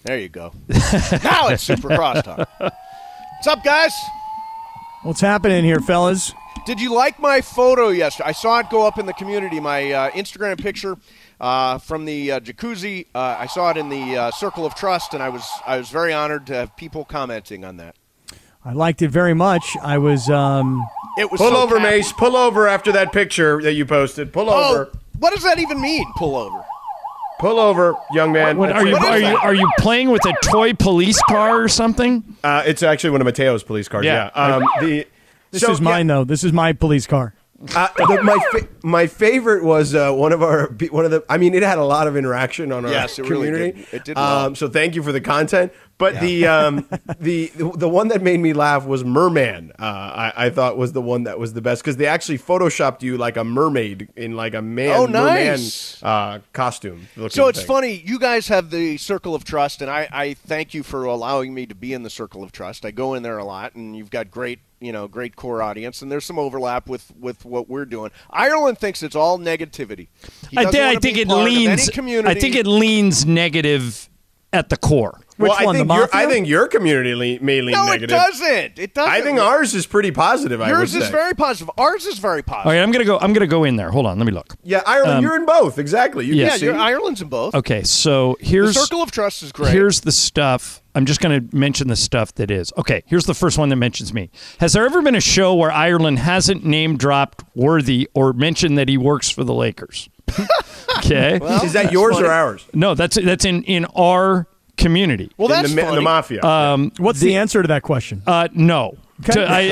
There you go. Now it's Super Crosstalk. What's up, guys? What's happening here, fellas? Did you like my photo yesterday? I saw it go up in the community, my Instagram picture from the jacuzzi. I saw it in the Circle of Trust, and I was very honored to have people commenting on that. I liked it very much. I was... It was Pull so over, happy. Mace. Pull over after that picture that you posted. Pull over. Oh, what does that even mean, pull over? Pull over, young man. What, are you playing with a toy police car or something? It's actually one of Mateo's police cars. Yeah. This is mine, though. This is my police car. My favorite was one of the. I mean, it had a lot of interaction on our community. Really did. It did well. So thank you for the content. But the one that made me laugh was Merman. I thought was the one that was the best because they actually photoshopped you like a mermaid in like a merman costume. So it's funny. You guys have the Circle of Trust, and I thank you for allowing me to be in the Circle of Trust. I go in there a lot, and you've got great core audience, and there's some overlap with what we're doing. Ireland thinks it's all negativity. I think it leans negative at the core. I think your community may lean negative. No, it doesn't. I think ours is pretty positive. Yours is very positive. Ours is very positive. All right, I'm gonna go in there. Hold on, let me look. Yeah, Ireland, you're in both. Exactly. Ireland's in both. Okay, so here's the Circle of Trust is great. Here's the stuff. I'm just going to mention the stuff that is. Okay, here's the first one that mentions me. Has there ever been a show where Ireland hasn't name-dropped Worthy or mentioned that he works for the Lakers? Okay. Well, is that yours or ours? No, that's in our community. Well, that's in the mafia. What's the answer to that question? No. Okay.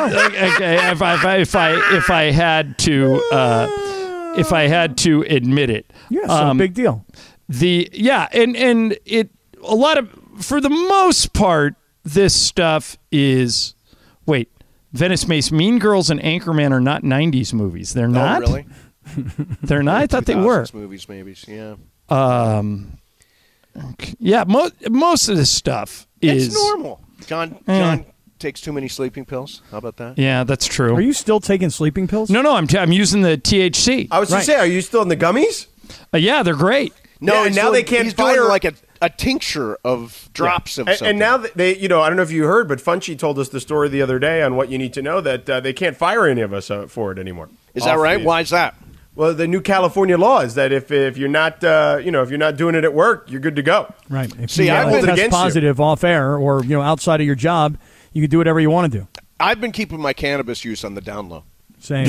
If I had to admit it. Yeah, so big deal. For the most part, this stuff is. Wait, Venice Mace, Mean Girls, and Anchorman are not '90s movies. They're not. Oh, really? They're not. I thought they were. Movies, maybe. Yeah. Yeah. Most of this stuff is. It's normal. John takes too many sleeping pills. How about that? Yeah, that's true. Are you still taking sleeping pills? No. I'm using the THC. I was going to say, are you still in the gummies? Yeah, they're great. No, now they can't he's fire doing like a tincture of drops of something. And now they, I don't know if you heard, but Funchy told us the story the other day on what you need to know that they can't fire any of us for it anymore. Is that right? Why is that? Well, the new California law is that if you're not if you're not doing it at work, you're good to go. Right. If you test positive off air or outside of your job, you can do whatever you want to do. I've been keeping my cannabis use on the down low. Same.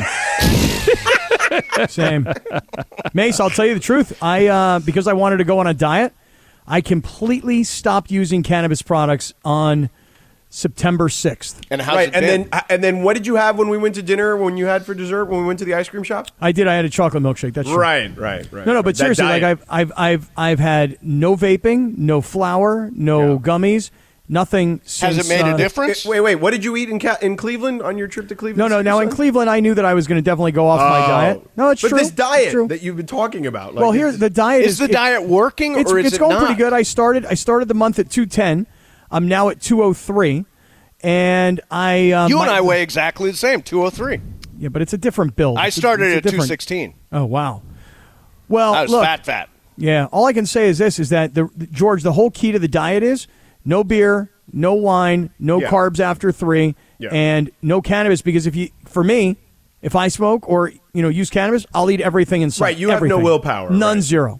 Same. Mace, I'll tell you the truth. Because I wanted to go on a diet, I completely stopped using cannabis products on September 6th. And how's it been? And then what did you have when we went to dinner, when you had for dessert, when we went to the ice cream shop? I did. I had a chocolate milkshake. That's true. Right. No, but seriously, like I've had no vaping, no flour, no gummies. Nothing since... Has it made a difference? Wait. What did you eat in Cleveland on your trip to Cleveland? No. Now, in Cleveland, I knew that I was going to definitely go off my diet. No, it's true. But this diet that you've been talking about... Well, here's the diet. Is the diet working, or is it not? It's going pretty good. I started the month at 210. I'm now at 203. And I... you and I weigh exactly the same, 203. Yeah, but it's a different build. I started at 216. Oh, wow. Well, I was look, fat. Yeah, all I can say is this, is that, George, the whole key to the diet is no beer, no wine, no carbs after 3, and no cannabis, because for me, if I smoke or use cannabis, I'll eat everything inside. Right, you have no willpower. None, right? Zero.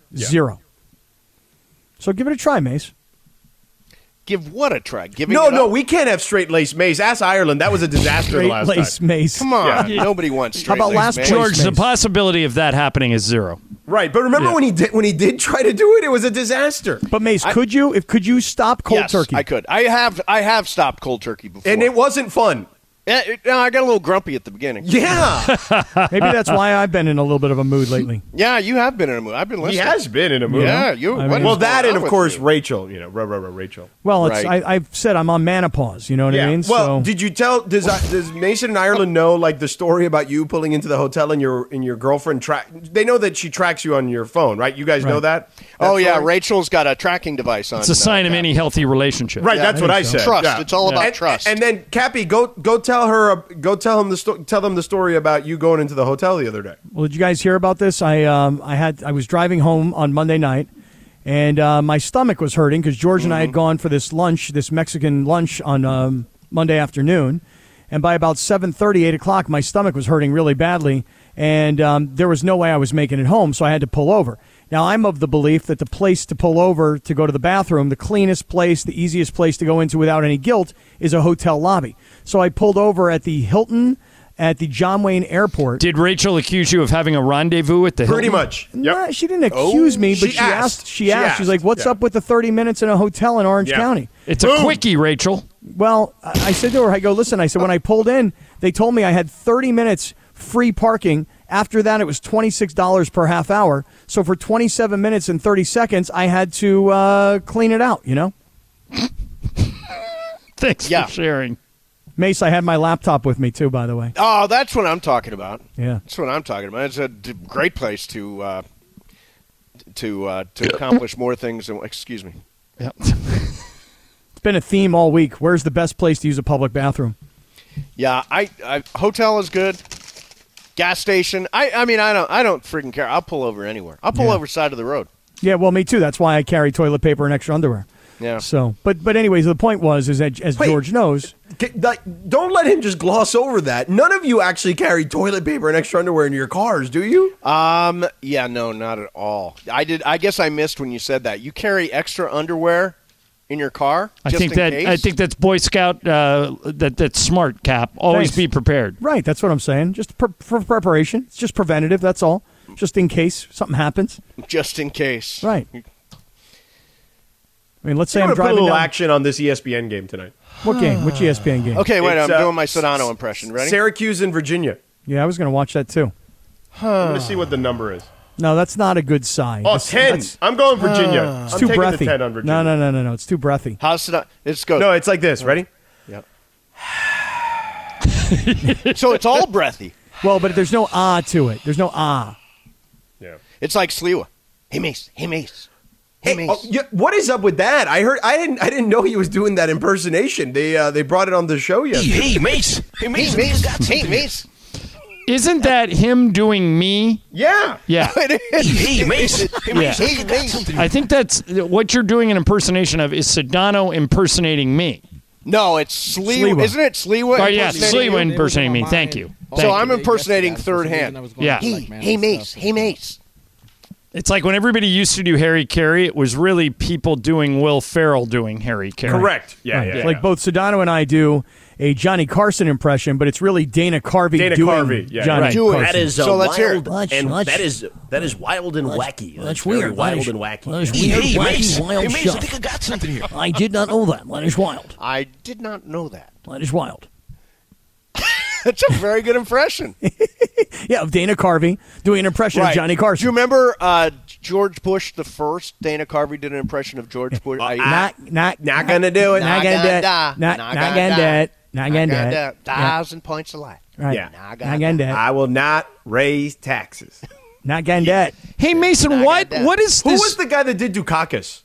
So give it a try, Mace. Give what a try? No, we can't have straight lace Mace. Ask Ireland. That was a disaster the last lace time. Mace. Come on. Yeah. Nobody wants straight How about last lace George, Mace? the possibility of that happening is 0. Right, but remember when he did try to do it, it was a disaster. But Mace, could you stop cold turkey? Yes, I could. I have stopped cold turkey before, and it wasn't fun. I got a little grumpy at the beginning. Yeah. Maybe that's why I've been in a little bit of a mood lately. Yeah, you have been in a mood. I've been listening. He has been in a mood. Yeah, well, that and, of course, Rachel. Rachel. Well, right. I've said I'm on menopause. You know what I mean? Well, did you tell? Does Mason and Ireland know the story about you pulling into the hotel and your girlfriend They know that she tracks you on your phone, right? You guys know that? Oh yeah, Rachel's got a tracking device on. It's a sign of any healthy relationship. Right, that's what I said. Trust. Yeah. It's all about trust. And then Cappy, go tell her. Tell them the story about you going into the hotel the other day. Well, did you guys hear about this? I was driving home on Monday night, And my stomach was hurting because George and I had gone for this lunch, this Mexican lunch on Monday afternoon. And by about 7:30, 8 o'clock, my stomach was hurting really badly. And there was no way I was making it home, so I had to pull over. Now, I'm of the belief that the place to pull over to go to the bathroom, the cleanest place, the easiest place to go into without any guilt, is a hotel lobby. So I pulled over at the Hilton at the John Wayne Airport. Did Rachel accuse you of having a rendezvous at the Hilton? Pretty much. Yep. Nah, she didn't accuse me, but she asked. She asked. She's like, what's up with the 30 minutes in a hotel in Orange County? It's a quickie, Rachel. Well, I said to her, I go, listen, I said, when I pulled in, they told me I had 30 minutes free parking. After that, it was $26 per half hour. So for 27 minutes and 30 seconds, I had to clean it out, you know? Thanks for sharing. Mace, I had my laptop with me, too, by the way. Oh, that's what I'm talking about. Yeah. That's what I'm talking about. It's a great place to accomplish more things. Excuse me. Yeah. It's been a theme all week. Where's the best place to use a public bathroom? Yeah, I hotel is good. Gas station. I mean, I don't freaking care. I'll pull over anywhere. I'll pull over side of the road. Yeah, well, me too. That's why I carry toilet paper and extra underwear. Yeah. So, but anyways, the point was is that as George knows, don't let him just gloss over that. None of you actually carry toilet paper and extra underwear in your cars, do you? Yeah, no, not at all. I guess I missed when you said that. You carry extra underwear in your car? I think that's Boy Scout. That's smart, Cap. Always be prepared. Right. That's what I'm saying. Just for preparation. It's just preventative. That's all. Just in case something happens. Just in case. Right. I mean, let's say I'm put driving a little down. action on this ESPN game tonight. What game? Which ESPN game? Okay, wait. I'm doing my Sedano impression. Ready? Syracuse and Virginia. Yeah, I was going to watch that too. I'm going to see what the number is. No, that's not a good sign. Oh, 10. I'm going Virginia. It's I'm too taking breathy. the 10 on Virginia. No. It's too breathy. How's Sedano? It's good. No, it's like this. Ready? Yep. So it's all breathy. Well, but there's no to it. There's no Yeah. It's like Sliwa. Hey, Mace. Hey, Mace. Hey, Mace. Oh, yeah, what is up with that? I didn't know he was doing that impersonation. They brought it on the show yesterday. Hey, Mace. Hey, Mace. Hey, Mace. Isn't that him doing me? Yeah. Yeah. Hey, Mace. Hey, Mace. Hey, I got Mace. something. I think that's what you're doing an impersonation of is Sedano impersonating me. No, it's Sliwa. Isn't it Sliwa? Oh, yeah, impersonating you? Sliwa impersonating me. Thank you. So I'm impersonating third hand. Yeah. Hey, Mace. Hey, Mace. It's like when everybody used to do Harry Carey, it was really people doing Will Ferrell doing Harry Carey. Correct. Yeah, Right. yeah. It's like both Sedano and I do a Johnny Carson impression, but it's really Dana Carvey Dana doing Carvey, yeah, Johnny right. Do it. Carson. That is So let's hear wild, it. and Let's- that is wild and wacky. That's very weird. Wild That is- and wacky. that is weird, Hey, wacky, Mace. wild Hey, Mace, stuff. I think I got something here. I did not know that. That is wild. I did not know that. That is wild. That's a very good impression. Yeah, of Dana Carvey doing an impression of Johnny Carson. Do you remember George Bush the first? Dana Carvey did an impression of George Bush. Not gonna do it. Not gonna do it. Not gonna do it. Not gonna do it. 1,000 points of light. Right. Yeah. Not gonna do it. I will not raise taxes. Not gonna do it. Hey, Mason, what is Who this? was the guy that did Dukakis?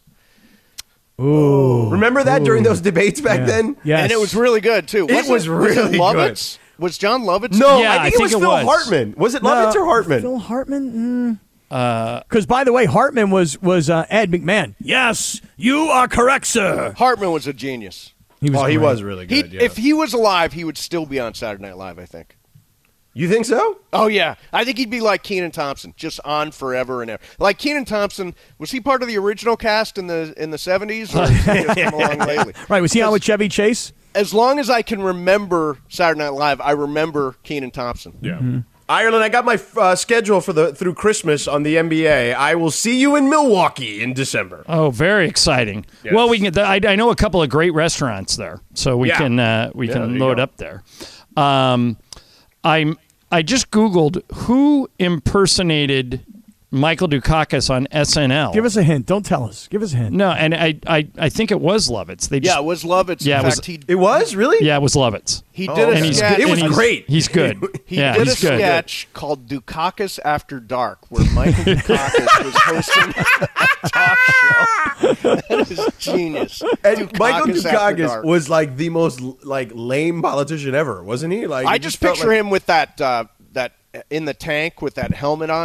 Ooh. Remember that during those debates back then? Yes. And it was really good, too. It was really good. Lovitz? Was John Lovitz? No, Yeah, I think it was Phil Hartman. Was it Lovitz or Hartman? Phil Hartman? Because, by the way, Hartman was Ed McMahon. Yes, you are correct, sir. Hartman was a genius. He was he great. was really good. Yeah. If he was alive, he would still be on Saturday Night Live, I think. You think so? Oh, yeah. I think he'd be like Kenan Thompson, just on forever and ever. Like Kenan Thompson, was he part of the original cast in the 70s, or has he just come along lately? Right, was he on with Chevy Chase? As long as I can remember Saturday Night Live, I remember Kenan Thompson. Yeah. Ireland, I got my schedule for through Christmas on the NBA. I will see you in Milwaukee in December. Oh, very exciting. Yes. Well, we can. I know a couple of great restaurants there, so we can there you load go. up there. I just Googled who impersonated Michael Dukakis on SNL. Give us a hint. Don't tell us. Give us a hint. No, and I think it was Lovitz. They just, Yeah, it was Lovitz. Yeah, In it was- fact, It was really? yeah, it was Lovitz. he did a And he's sketch. good. It was and he's- great. He's good. He yeah, did a he's good. sketch called Dukakis After Dark, where Michael Dukakis was hosting a talk show. That is genius. And Michael Dukakis After Dukakis Dark. was like the most like lame politician ever, wasn't he? Like I he just felt picture like- him with that in the tank with that helmet on.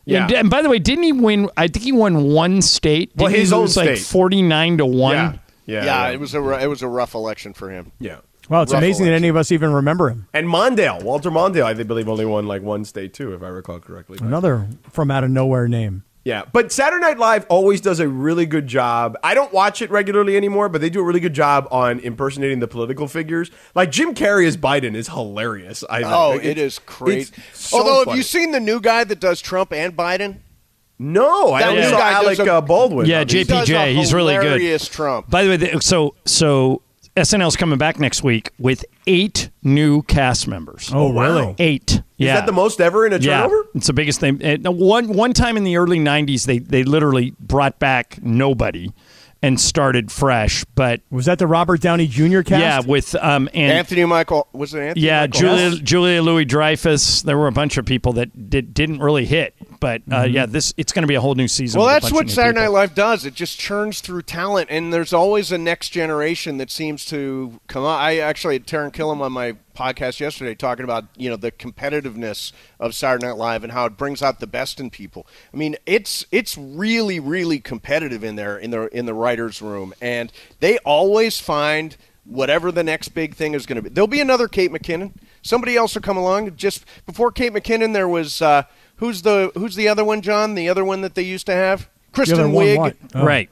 Yeah. And by the way, didn't he win? I think he won one state. Well, Didn't his he own lose like state. 49-1? Yeah. It was a rough election for him. Yeah. Well, it's Rough amazing that election. any of us even remember him. And Mondale, Walter Mondale, I believe only won like one state too, if I recall correctly. Another from out of nowhere name. Yeah, but Saturday Night Live always does a really good job. I don't watch it regularly anymore, but they do a really good job on impersonating the political figures. Like Jim Carrey as Biden is hilarious. I think. Oh, Like, it is crazy. it's so Although, have funny. you seen the new guy that does Trump and Biden? No, I That only new saw guy Alec does Baldwin. Yeah, He does a JPJ. He's really good. hilarious Trump. By the way, so SNL's coming back next week with 8 new cast members. Oh, really? 8. Is Yeah. that the most ever in a Yeah, turnover? it's the biggest thing. One time in the early 90s, they literally brought back nobody and started fresh. But Was that the Robert Downey Jr. cast? yeah, with and Anthony Michael was it Anthony? yeah, Michael? Julia Louis-Dreyfus. There were a bunch of people that didn't really hit. But yeah, it's going to be a whole new season. Well, with a that's bunch what of new Saturday Night people. Live does. It just churns through talent, and there's always a next generation that seems to come on. I actually had Taran Killam on my podcast yesterday talking about the competitiveness of Saturday Night Live and how it brings out the best in people. I mean, it's really really competitive in there in the writers' room, and they always find whatever the next big thing is going to be. There'll be another Kate McKinnon. Somebody else will come along. Just before Kate McKinnon, there was. Who's the other one, John? The other one that they used to have? Kristen Wiig. Oh. Right.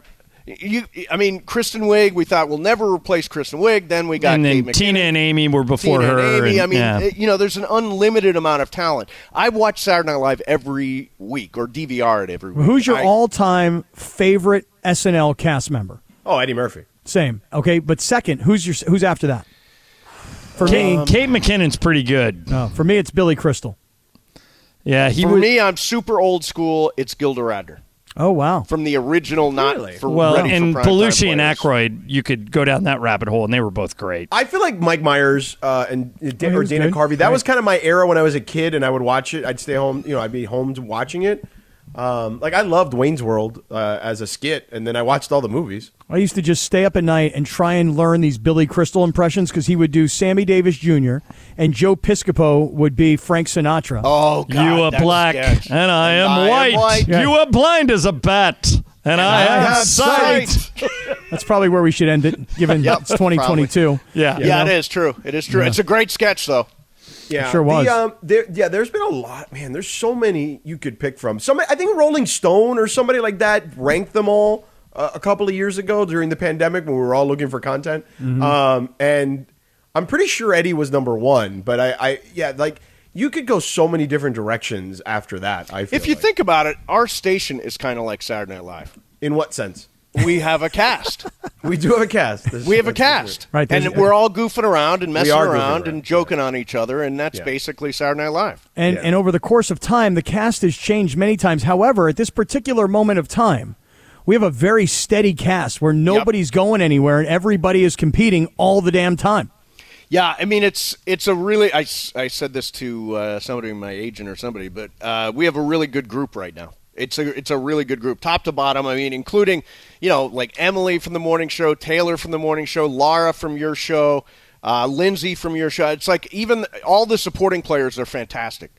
Kristen Wiig, we thought we'll never replace Kristen Wiig. Then we got And then Kate McKinnon. Tina and Amy were before Tina her. and Amy. and- yeah. There's an unlimited amount of talent. I watch Saturday Night Live every week or DVR it every week. Who's your all-time favorite SNL cast member? Oh, Eddie Murphy. Same. Okay, but second, who's after that? For me, Kate McKinnon's pretty good. for me, it's Billy Crystal. Yeah, For me, I'm super old school. It's Gilda Radner Oh wow. from the original, not Really? for well, ready and for primetime Belushi and players. Aykroyd, you could go down that rabbit hole, and they were both great. I feel like Mike Myers and he or was Dana good. Carvey. That Right. was kind of my era when I was a kid, and I would watch it. I'd stay home. I'd be home watching it. Like I loved Wayne's World as a skit, and then I watched all the movies. I used to just stay up at night and try and learn these Billy Crystal impressions because he would do Sammy Davis Jr. and Joe Piscopo would be Frank Sinatra. Oh, God, you are that black, sketch. and I am white. Yeah. You are blind as a bat, and I have sight. That's probably where we should end it, given Yep, it's 2022. Yeah. Yeah, it is true. It is true. It's a great sketch, though. Yeah, sure was. There's been a lot, man. There's so many you could pick from. I think Rolling Stone or somebody like that ranked them all a couple of years ago during the pandemic when we were all looking for content. And I'm pretty sure Eddie was number one, but like you could go so many different directions after that. I feel If you like. think about it, our station is kind of like Saturday Night Live. In what sense? We have a cast. We do have a cast. We have a cast. Right, and there's- we're all goofing around and messing are goofing around around. and joking on each other, and that's Yeah. basically Saturday Night Live. And over the course of time, the cast has changed many times. However, at this particular moment of time, we have a very steady cast where nobody's going anywhere and everybody is competing all the damn time. Yeah, I mean, it's a really, I said this to somebody, my agent or somebody, but we have a really good group right now. It's a really good group, top to bottom. I mean, including, like Emily from the morning show, Taylor from the morning show, Laura from your show, Lindsay from your show. It's like even all the supporting players are fantastic.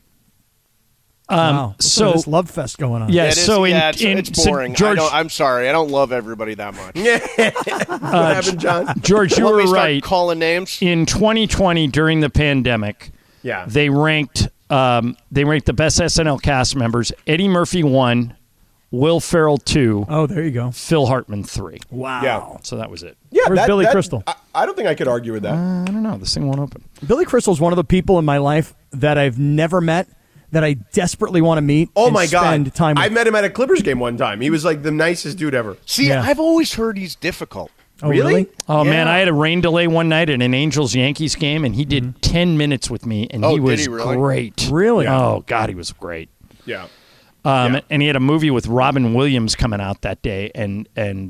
Wow. so- this love fest going on. Yeah, It is- so it's so boring. George, I'm sorry. I don't love everybody that much. What happened, John? George, you Let me were start right. calling names. In 2020, during the pandemic, Yeah. they ranked the best SNL cast members. Eddie Murphy 1, Will Ferrell 2, Oh, there you go. Phil Hartman 3. Wow. Yeah. So that was it. Yeah, Where's Billy Crystal? I don't think I could argue with that. I don't know. This thing won't open. Billy Crystal's one of the people in my life that I've never met that I desperately want to meet. Oh and my spend God! time with. I met him at a Clippers game one time. He was like the nicest dude ever. See, Yeah. I've always heard he's difficult. Oh, Really? Oh, man, Yeah. I had a rain delay one night at an Angels-Yankees game, and he did 10 minutes with me, and Oh, he did was he really? great. Really? Oh, God, he was great. Yeah. And he had a movie with Robin Williams coming out that day, and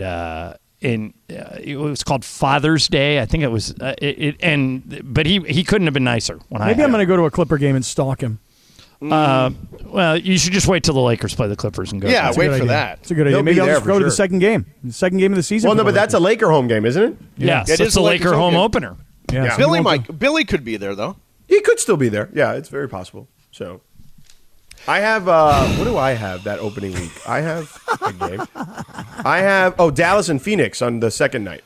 it was called Father's Day. I think it was. But he couldn't have been nicer. Maybe I'm going to go to a Clipper game and stalk him. Well, you should just wait till the Lakers play the Clippers and go. Yeah, That's a wait good for idea. that. It's a good idea. He'll be Maybe I'll there just for go to the sure. second game. The second game of the season. Well, no, for the but that's a Lakers. Laker home game, isn't it? Yeah, It so is it's the the Laker Lakers' home home opener. Yeah, so he won't go. Billy could be there though. He could still be there. Yeah, it's very possible. So, I have, what do I have that opening week? I have a game. I have, Dallas and Phoenix on the second night.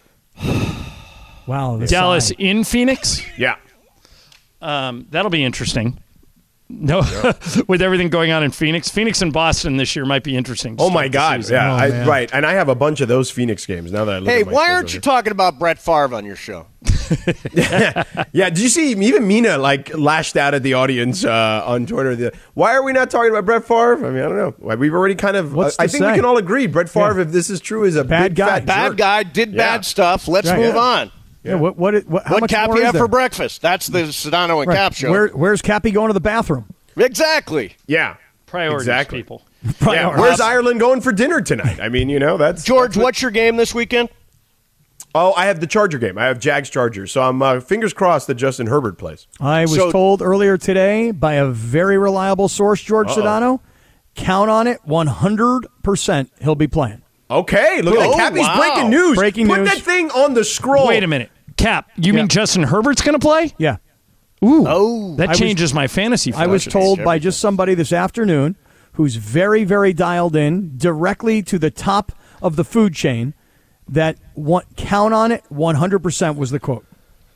Wow. Dallas in Phoenix? Yeah. That'll be interesting. No, with everything going on in Phoenix. Phoenix and Boston this year might be interesting. Oh, my God. Yeah, right. And I have a bunch of those Phoenix games now that I look at my why aren't you talking about Brett Favre on your show? Yeah, did you see even Mina lashed out at the audience on Twitter? Why are we not talking about Brett Favre? I mean, I don't know. We've already kind of. I think we can all agree Brett Favre, if this is true, is a bad guy. Bad guy did bad stuff. Let's move on. Yeah. What Cap you have for breakfast? That's the Sedano and Cap show. Where's Cappy going to the bathroom? Exactly. Yeah. Priorities, people. Yeah. Where's Ireland going for dinner tonight? I mean, that's George. What's your game this weekend? Oh, I have the Charger game. I have Jags Chargers. So I'm fingers crossed that Justin Herbert plays. I was told earlier today by a very reliable source, George Sedano, count on it, 100% he'll be playing. Okay, look at that. Cappy's breaking news. Put that thing on the scroll. Wait a minute. Cap, you mean Justin Herbert's going to play? Yeah. Ooh. Oh. That changes my fantasy fortunes. I was told by just somebody this afternoon who's very, very dialed in directly to the top of the food chain that count on it, 100% was the quote.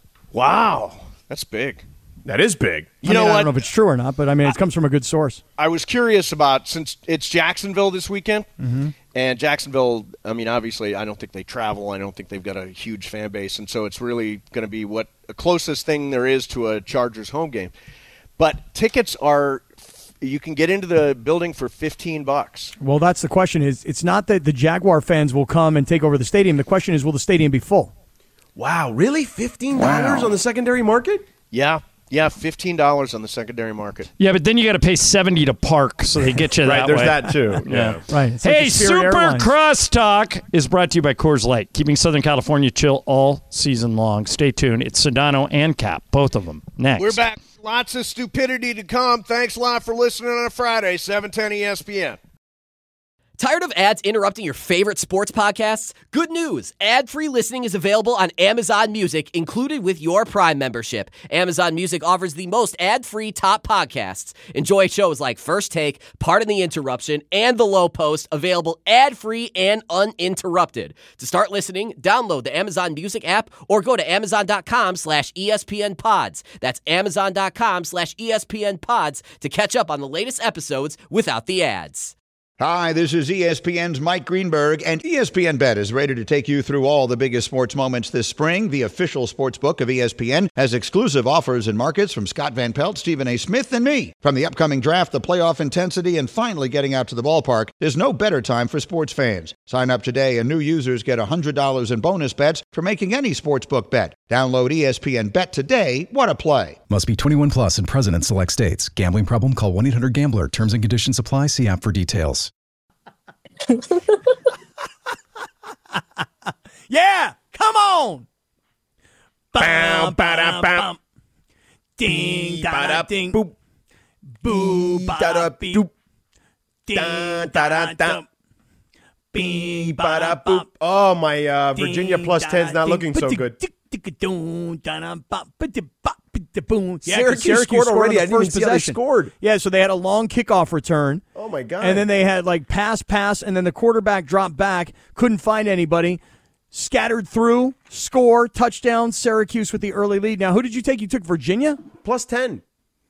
Wow. That's big. That is big. I don't know if it's true or not, but I mean, it comes from a good source. I was curious about, since it's Jacksonville this weekend, and Jacksonville, I mean, obviously, I don't think they travel. I don't think they've got a huge fan base, and so it's really going to be the closest thing there is to a Chargers home game. But tickets you can get into the building for $15. Well, that's the question. It's not that the Jaguar fans will come and take over the stadium. The question is, will the stadium be full? Wow, really? $15 on the secondary market? Yeah. Yeah, $15 on the secondary market. Yeah, but then you got to pay $70 to park, so they get you that way. There's that too. Yeah, right. It's hey, like Super Airlines. Crosstalk is brought to you by Coors Light, keeping Southern California chill all season long. Stay tuned. It's Sedano and Cap, both of them. Next, we're back. Lots of stupidity to come. Thanks a lot for listening on a Friday, 710 ESPN. Tired of ads interrupting your favorite sports podcasts? Good news! Ad-free listening is available on Amazon Music, included with your Prime membership. Amazon Music offers the most ad-free top podcasts. Enjoy shows like First Take, Pardon the Interruption, and The Low Post, available ad-free and uninterrupted. To start listening, download the Amazon Music app or go to amazon.com/ESPN Pods. That's amazon.com/ESPN Pods to catch up on the latest episodes without the ads. Hi, this is ESPN's Mike Greenberg, and ESPN Bet is ready to take you through all the biggest sports moments this spring. The official sports book of ESPN has exclusive offers and markets from Scott Van Pelt, Stephen A. Smith, and me. From the upcoming draft, the playoff intensity, and finally getting out to the ballpark, there's no better time for sports fans. Sign up today, and new users get $100 in bonus bets for making any sportsbook bet. Download ESPN Bet today. What a play. Must be 21 plus and present in select states. Gambling problem? Call 1-800-GAMBLER. Terms and conditions apply. See app for details. Yeah, come on. Bam, ba-da, bam. Ding, da, ding. Boop. Boo, Da-da, ba, doop. ding, Da-da-da. Bing, Ba-da, boop. Oh, my Virginia plus 10's not looking so good. Syracuse scored already. I didn't even see how they scored. Yeah, so they had a long kickoff return. Oh, my God. And then they had pass, and then the quarterback dropped back, couldn't find anybody, scattered through, score, touchdown, Syracuse with the early lead. Now, who did you take? You took Virginia? Plus 10.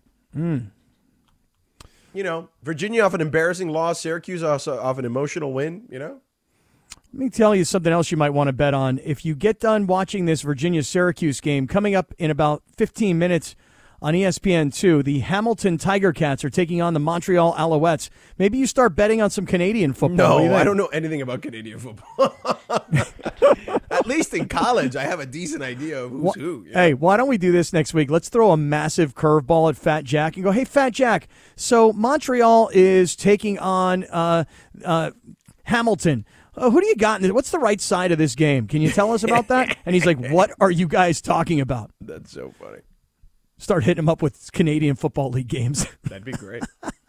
Virginia off an embarrassing loss, Syracuse also off an emotional win, Let me tell you something else you might want to bet on. If you get done watching this Virginia-Syracuse game, coming up in about 15 minutes on ESPN2, the Hamilton Tiger Cats are taking on the Montreal Alouettes. Maybe you start betting on some Canadian football. No, I don't know anything about Canadian football. At least in college, I have a decent idea of who's who. Hey, why don't we do this next week? Let's throw a massive curveball at Fat Jack and go, hey, Fat Jack, so Montreal is taking on Hamilton. Who do you got? What's the right side of this game? Can you tell us about that? And he's like, what are you guys talking about? That's so funny. Start hitting him up with Canadian Football League games. That'd be great.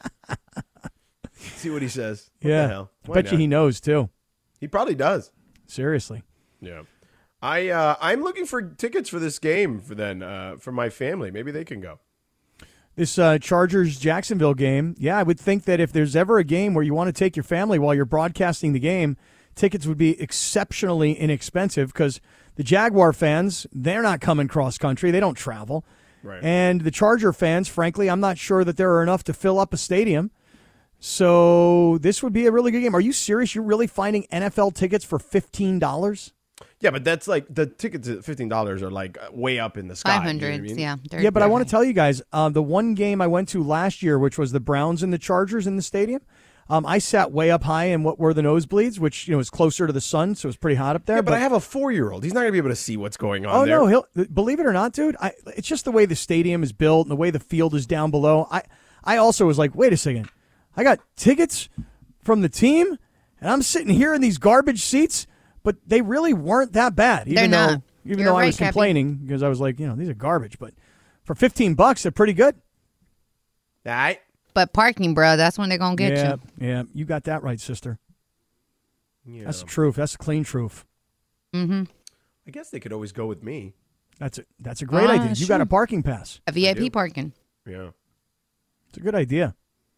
See what he says. What yeah. the hell? I bet you he knows, too. He probably does. Seriously. Yeah. I'm looking for tickets for this game for my family. Maybe they can go. This Chargers Jacksonville game, I would think that if there's ever a game where you want to take your family while you're broadcasting the game, tickets would be exceptionally inexpensive because the Jaguar fans, they're not coming cross country. They don't travel. Right. And the Charger fans, frankly, I'm not sure that there are enough to fill up a stadium. So this would be a really good game. Are you serious? You're really finding NFL tickets for $15? Yeah, but that's like the tickets at $15 are like way up in the sky. 500, you know what I mean? yeah. Yeah, but I want to tell you guys, the one game I went to last year, which was the Browns and the Chargers in the stadium, I sat way up high in what were the nosebleeds, which is closer to the sun, so it was pretty hot up there. Yeah, but I have a 4-year-old. He's not going to be able to see what's going on there. Oh, no, believe it or not, dude, it's just the way the stadium is built and the way the field is down below. I also was like, wait a second. I got tickets from the team, and I'm sitting here in these garbage seats, but they really weren't that bad. Even though I was complaining because I was like, these are garbage. But for $15, they're pretty good. All right. But parking, bro, that's when they're going to get you. Yeah, you got that right, sister. Yeah. That's the truth. That's the clean truth. Mm-hmm. I guess they could always go with me. That's a great idea. You got a parking pass. A VIP parking. Yeah. It's a good idea.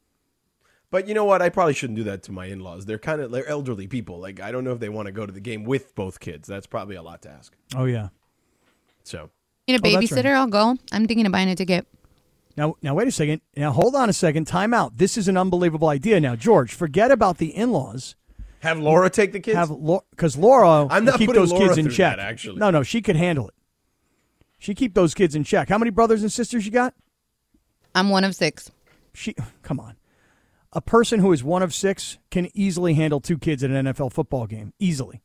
But you know what? I probably shouldn't do that to my in-laws. They're elderly people. Like, I don't know if they want to go to the game with both kids. That's probably a lot to ask. Oh, yeah. So. You need a babysitter? Right. I'll go. I'm thinking of buying a ticket. Now, wait a second. Now, hold on a second. Time out. This is an unbelievable idea. Now, George, forget about the in-laws. Have Laura take the kids? Because Laura I'm not will keep putting those Laura kids in through check. that, actually. No, she could handle it. She keep those kids in check. How many brothers and sisters you got? I'm one of 6. Come on. A person who is one of 6 can easily handle 2 kids at an NFL football game. Easily.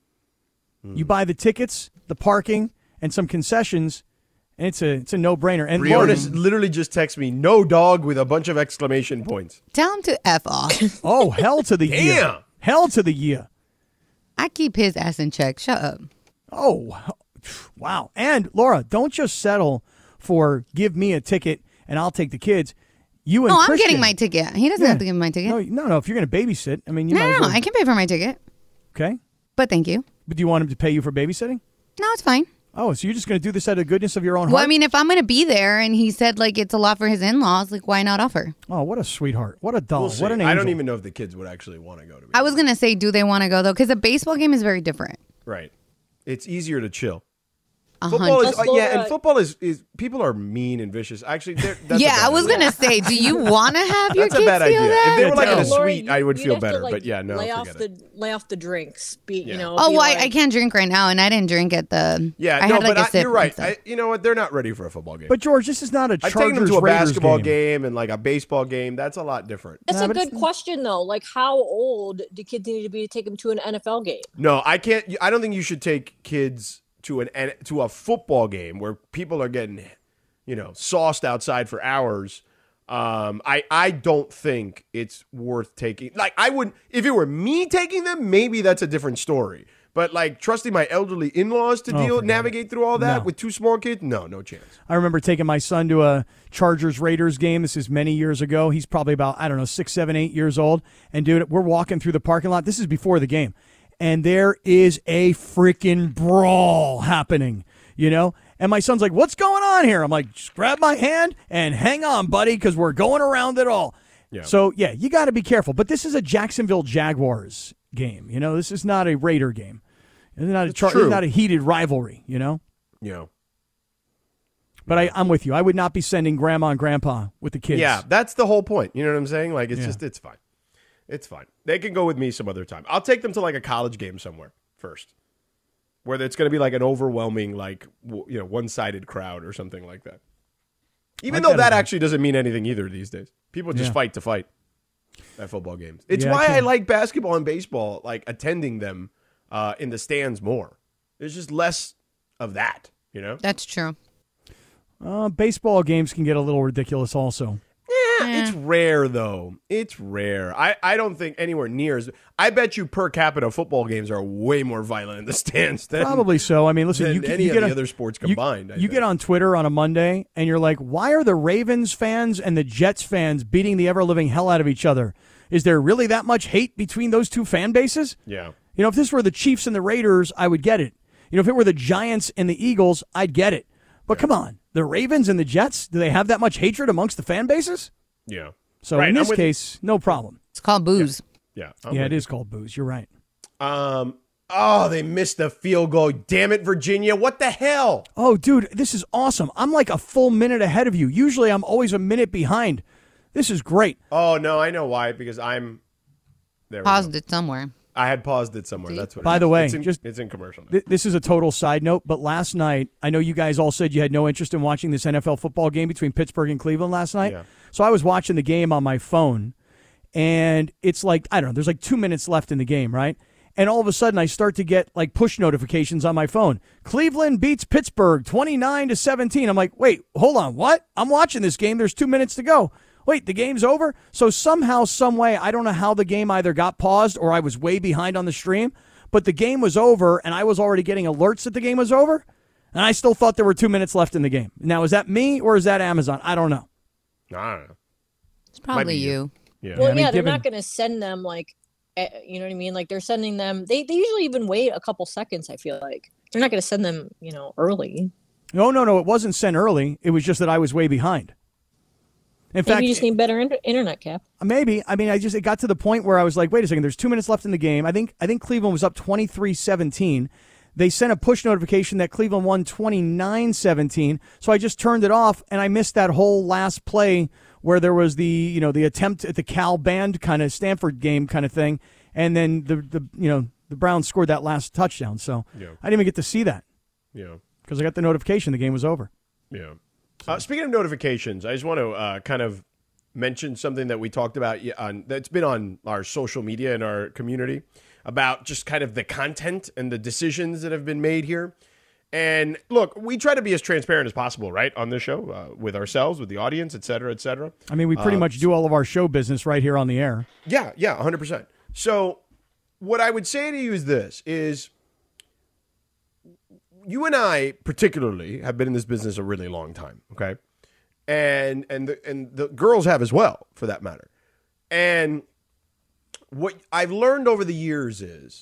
You buy the tickets, the parking, and some concessions, and it's a no-brainer. And Briones literally just texted me, "No dog," with a bunch of exclamation points. Tell him to F off. Oh, hell to the year. Damn. Hell to the year. I keep his ass in check. Shut up. Oh, wow. And, Laura, don't just settle for give me a ticket and I'll take the kids. You and I'm Christian, getting my ticket. He doesn't have to give me my ticket. No. If you're going to babysit, I mean, you might as well. I can pay for my ticket. Okay. But thank you. But do you want him to pay you for babysitting? No, it's fine. Oh, so you're just going to do this out of the goodness of your own heart? Well, I mean, if I'm going to be there and he said, it's a lot for his in-laws, why not offer? Oh, what a sweetheart. What a doll. We'll see. What an angel. I don't even know if the kids would actually want to go to it. I was going to say, do they want to go, though? Because a baseball game is very different. Right. It's easier to chill. 100. Football is, and football is people are mean and vicious. Actually, that's I was going to say, do you want to have your that's kids a bad feel idea. that? If they were like in a Laura, suite, I would feel better. But no, lay forget off the drinks. Oh, well, I can't drink right now, and I didn't drink at the. Yeah, I had a sip you're right. You know what? They're not ready for a football game. But George, this is not a Chargers I've taken them to a Raiders basketball game and like a baseball game. That's a lot different. That's a good question, though. Like, how old do kids need to be to take them to an NFL game? No, I can't. I don't think you should take kids to a football game where people are getting, sauced outside for hours. I don't think it's worth taking. Like, I would, if it were me taking them, maybe that's a different story. But like trusting my elderly in-laws to navigate through all that with 2 small kids, no chance. I remember taking my son to a Chargers Raiders game. This is many years ago. He's probably about 6, 7, 8 years old. And dude, we're walking through the parking lot. This is before the game. And there is a freaking brawl happening, And my son's like, "What's going on here?" I'm like, "Just grab my hand and hang on, buddy, because we're going around it all." Yeah. So, you got to be careful. But this is a Jacksonville Jaguars game. This is not a Raider game. It's not a heated rivalry, Yeah. But I'm with you. I would not be sending grandma and grandpa with the kids. Yeah, that's the whole point. You know what I'm saying? Like, it's fine. It's fine. They can go with me some other time. I'll take them to like a college game somewhere first, where it's going to be like an overwhelming, one-sided crowd or something like that. Even though that actually doesn't mean anything either these days. People just fight to fight at football games. It's why I like basketball and baseball, like attending them in the stands more. There's just less of that, That's true. Baseball games can get a little ridiculous also. It's rare, though. It's rare. I don't think anywhere near as... I bet you per capita football games are way more violent in the stands than... Probably so. I mean, listen, you get the other sports combined. You get on Twitter on a Monday, and you're like, why are the Ravens fans and the Jets fans beating the ever-living hell out of each other? Is there really that much hate between those two fan bases? Yeah. If this were the Chiefs and the Raiders, I would get it. If it were the Giants and the Eagles, I'd get it. But come on, the Ravens and the Jets, do they have that much hatred amongst the fan bases? Yeah. So in this case, no problem. It's called booze. Yeah. Yeah, it is called booze. You're right. Oh, they missed the field goal. Damn it, Virginia. What the hell? Oh, dude, this is awesome. I'm like a full minute ahead of you. Usually I'm always a minute behind. This is great. Oh, no, I know why. Because I'm... There Paused it somewhere. I had paused it somewhere. That's what. By the way, it's in commercial. This is a total side note, but last night, I know you guys all said you had no interest in watching this NFL football game between Pittsburgh and Cleveland last night. Yeah. So I was watching the game on my phone, and it's like, I don't know, there's like 2 minutes left in the game, right? And all of a sudden, I start to get like push notifications on my phone. Cleveland beats Pittsburgh 29-17. I'm like, wait, hold on, what? I'm watching this game. There's 2 minutes to go. Wait, the game's over? So somehow, some way, I don't know how the game either got paused or I was way behind on the stream, but the game was over and I was already getting alerts that the game was over, and I still thought there were 2 minutes left in the game. Now, is that me or is that Amazon? I don't know. I don't know. It's probably you. Yeah. Well, I mean, they're not going to send them like, you know what I mean? Like they're sending them. They usually even wait a couple seconds. I feel like they're not going to send them, early. No. It wasn't sent early. It was just that I was way behind. In Maybe fact, you just need better internet, Cap. Maybe. I mean, it got to the point where I was like, wait a second, there's 2 minutes left in the game. I think Cleveland was up 23-17. They sent a push notification that Cleveland won 29-17. So I just turned it off, and I missed that whole last play where there was the attempt at the Cal Band kind of Stanford game kind of thing, and then the Browns scored that last touchdown. So I didn't even get to see that. Yeah. Because I got the notification the game was over. Yeah. Speaking of notifications, I just want to kind of mention something that we talked about that's been on our social media in our community about just kind of the content and the decisions that have been made here. And look, we try to be as transparent as possible, right, on this show with ourselves, with the audience, et cetera, et cetera. I mean, we pretty much do all of our show business right here on the air. Yeah, 100%. So what I would say to you is this, is you and I particularly have been in this business a really long time, okay? And the girls have as well, for that matter. And what I've learned over the years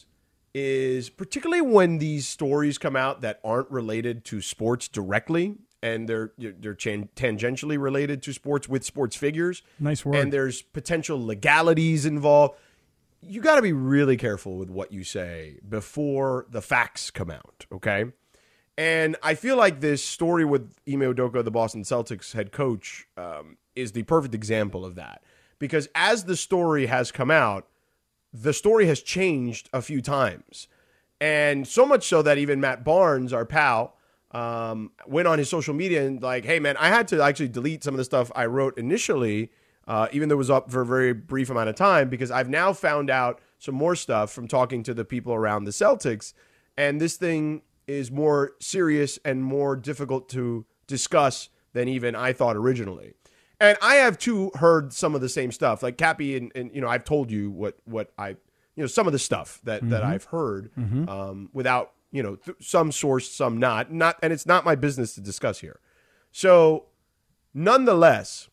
is particularly when these stories come out that aren't related to sports directly, and they're tangentially related to sports with sports figures. Nice word. And there's potential legalities involved. You got to be really careful with what you say before the facts come out, okay? And I feel like this story with Ime Udoka, the Boston Celtics head coach, is the perfect example of that. Because as the story has come out, the story has changed a few times. And so much so that even Matt Barnes, our pal, went on his social media and like, hey, man, I had to actually delete some of the stuff I wrote initially, even though it was up for a very brief amount of time, because I've now found out some more stuff from talking to the people around the Celtics. And this thing is more serious and more difficult to discuss than even I thought originally. And I have too heard some of the same stuff, like Cappy, and I've told you what I, some of the stuff that I've heard without, some source, some not, and it's not my business to discuss here. So nonetheless,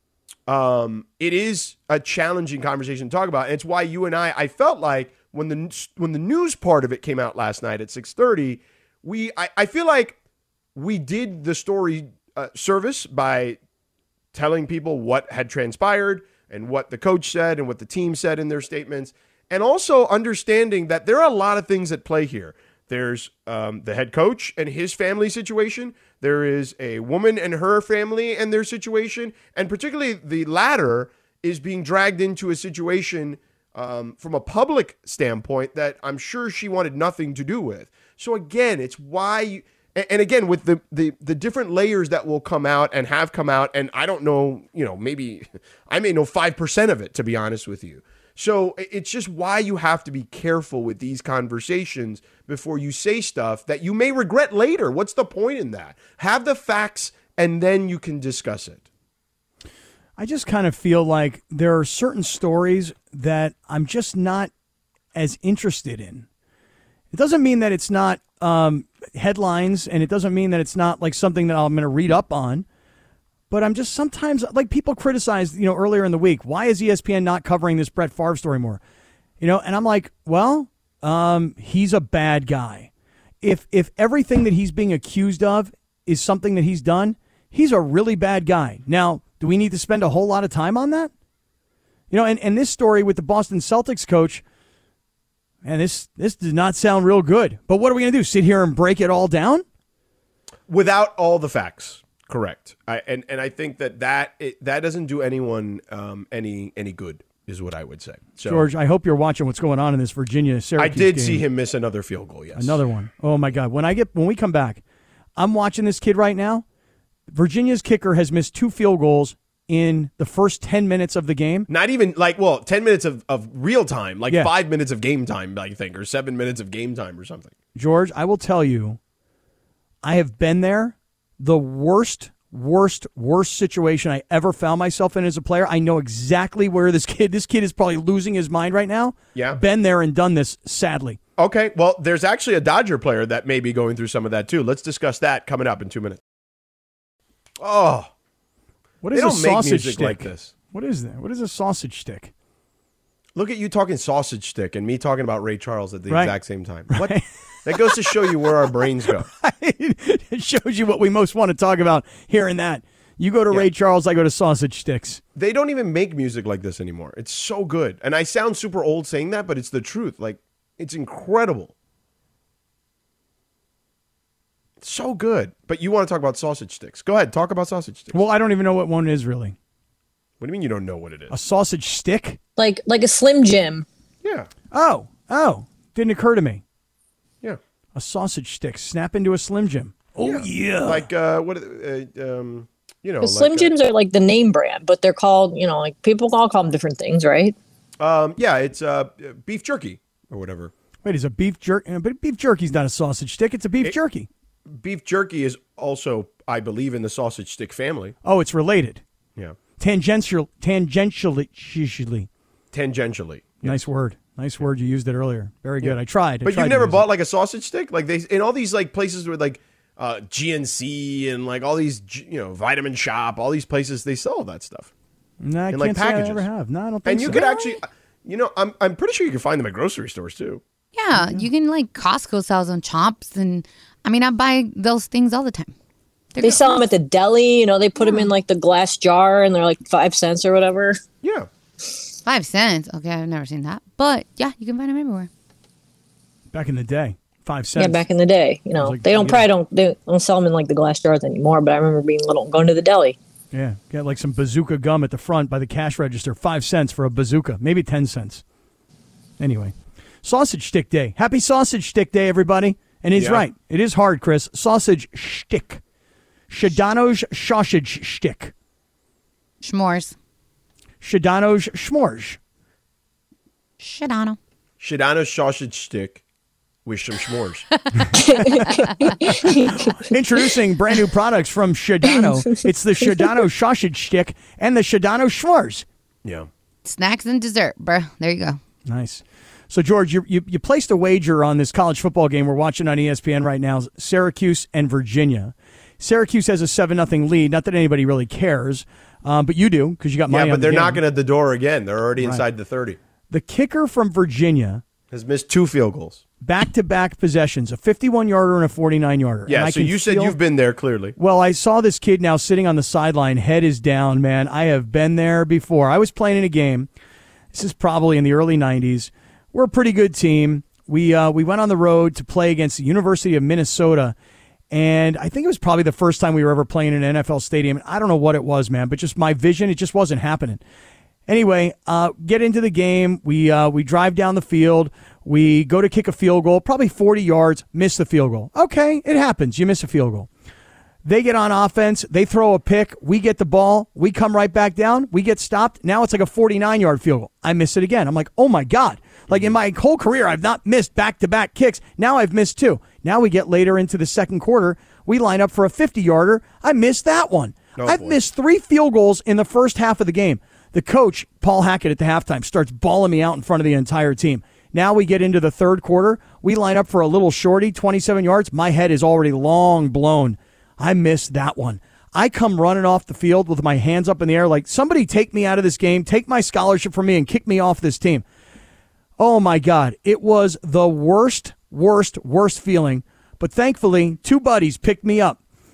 it is a challenging conversation to talk about. And it's why you and I felt like when the news part of it came out last night at 6:30, I feel like we did the story service by telling people what had transpired and what the coach said and what the team said in their statements, and also understanding that there are a lot of things at play here. There's the head coach and his family situation. There is a woman and her family and their situation, and particularly the latter is being dragged into a situation from a public standpoint that I'm sure she wanted nothing to do with. So again, it's why and again, with the different layers that will come out and have come out, and I don't know, maybe I may know 5% of it, to be honest with you. So it's just why you have to be careful with these conversations before you say stuff that you may regret later. What's the point in that? Have the facts, and then you can discuss it. I just kind of feel like there are certain stories that I'm just not as interested in. It doesn't mean that it's not headlines, and it doesn't mean that it's not like something that I'm going to read up on. But I'm just sometimes, like, people criticize, earlier in the week, why is ESPN not covering this Brett Favre story more? And I'm like, well, he's a bad guy. If everything that he's being accused of is something that he's done, he's a really bad guy. Now, do we need to spend a whole lot of time on that? You know, and this story with the Boston Celtics coach, and this does not sound real good. But what are we going to do? Sit here and break it all down? Without all the facts, correct. And I think that doesn't do anyone any good, is what I would say. So, George, I hope you're watching what's going on in this Virginia-Syracuse I did game. see him miss another field goal, yes. Another one. Oh, my God. When we come back, I'm watching this kid right now. Virginia's kicker has missed 2 field goals in the first 10 minutes of the game. Not even 10 minutes of real time, 5 minutes of game time, I think, or 7 minutes of game time or something. George, I will tell you, I have been there. The worst situation I ever found myself in as a player. I know exactly where this kid is probably losing his mind right now. Yeah. Been there and done this, sadly. Okay, well, there's actually a Dodger player that may be going through some of that too. Let's discuss that coming up in 2 minutes. Oh, what is they a don't make sausage music stick? like this. What is that? What is a sausage stick? Look at you talking sausage stick and me talking about Ray Charles at the Right. exact same time. What? That goes to show you where our brains go. It shows you what we most want to talk about, hearing that. You go to Ray Charles, I go to sausage sticks. They don't even make music like this anymore. It's so good. And I sound super old saying that, but it's the truth. It's incredible. It's so good. But you want to talk about sausage sticks. Go ahead, talk about sausage sticks. Well, I don't even know what one is, really. What do you mean you don't know what it is? A sausage stick? Like a Slim Jim. Yeah. Oh, didn't occur to me. Yeah. A sausage stick. Snap into a Slim Jim. Oh, yeah. Slim Jims are like the name brand, but they're called, people all call them different things, right? It's beef jerky or whatever. Wait, is a beef jerky? But beef jerky's not a sausage stick. It's a beef jerky. Beef jerky is also, I believe, in the sausage stick family. Oh, it's related. Yeah. Tangentially. Tangentially. Nice word. Nice word. You used it earlier. Very good. I tried. But you've never bought a sausage stick? In all these places with GNC and all these Vitamin Shop, all these places, they sell that stuff. No, I in can't packages. say I ever have. No, I don't think and you so. could actually, I'm pretty sure you can find them at grocery stores too. Yeah, you can Costco sells them, Chops, and I buy those things all the time. They sell them at the deli. They put them in the glass jar, and they're 5 cents or whatever. Yeah, 5 cents. Okay, I've never seen that, but yeah, you can find them everywhere. Back in the day, 5 cents. Yeah, back in the day, they don't sell them in the glass jars anymore. But I remember being little, going to the deli. Yeah, get some bazooka gum at the front by the cash register. 5 cents for a bazooka, maybe 10 cents. Anyway, sausage stick day. Happy sausage stick day, everybody. And he's right. It is hard, Chris. Sausage stick. Shadano's sausage stick. Schmores. Shadano's schmores. Shadano. Shadano's sausage stick with some s'mores. Introducing brand new products from Shadano. It's the Shadano sausage stick and the Shadano s'mores. Yeah. Snacks and dessert, bro. There you go. Nice. So, George, you placed a wager on this college football game we're watching on ESPN right now, Syracuse and Virginia. Syracuse has a 7-0 lead. Not that anybody really cares, but you do because you got money on the game. Yeah, but they're knocking at the door again. They're already inside the 30. The kicker from Virginia has missed 2 field goals. Back-to-back possessions, a 51-yarder and a 49-yarder. Yeah, so you said you've been there clearly. Well, I saw this kid now sitting on the sideline, head is down, man. I have been there before. I was playing in a game. This is probably in the early 90s. We're a pretty good team. We went on the road to play against the University of Minnesota, and I think it was probably the first time we were ever playing in an NFL stadium. I don't know what it was, man, but just my vision, it just wasn't happening. Anyway, get into the game. We drive down the field. We go to kick a field goal, probably 40 yards, miss the field goal. Okay, it happens. You miss a field goal. They get on offense. They throw a pick. We get the ball. We come right back down. We get stopped. Now it's a 49-yard field goal. I miss it again. I'm like, oh, my God. In my whole career, I've not missed back-to-back kicks. Now I've missed 2. Now we get later into the second quarter. We line up for a 50-yarder. I missed that one. I've missed 3 field goals in the first half of the game. The coach, Paul Hackett, at the halftime, starts bawling me out in front of the entire team. Now we get into the third quarter. We line up for a little shorty, 27 yards. My head is already long blown. I missed that one. I come running off the field with my hands up in the air like, somebody take me out of this game, take my scholarship from me, and kick me off this team. Oh, my God. It was the worst feeling. But thankfully, 2 buddies picked me up.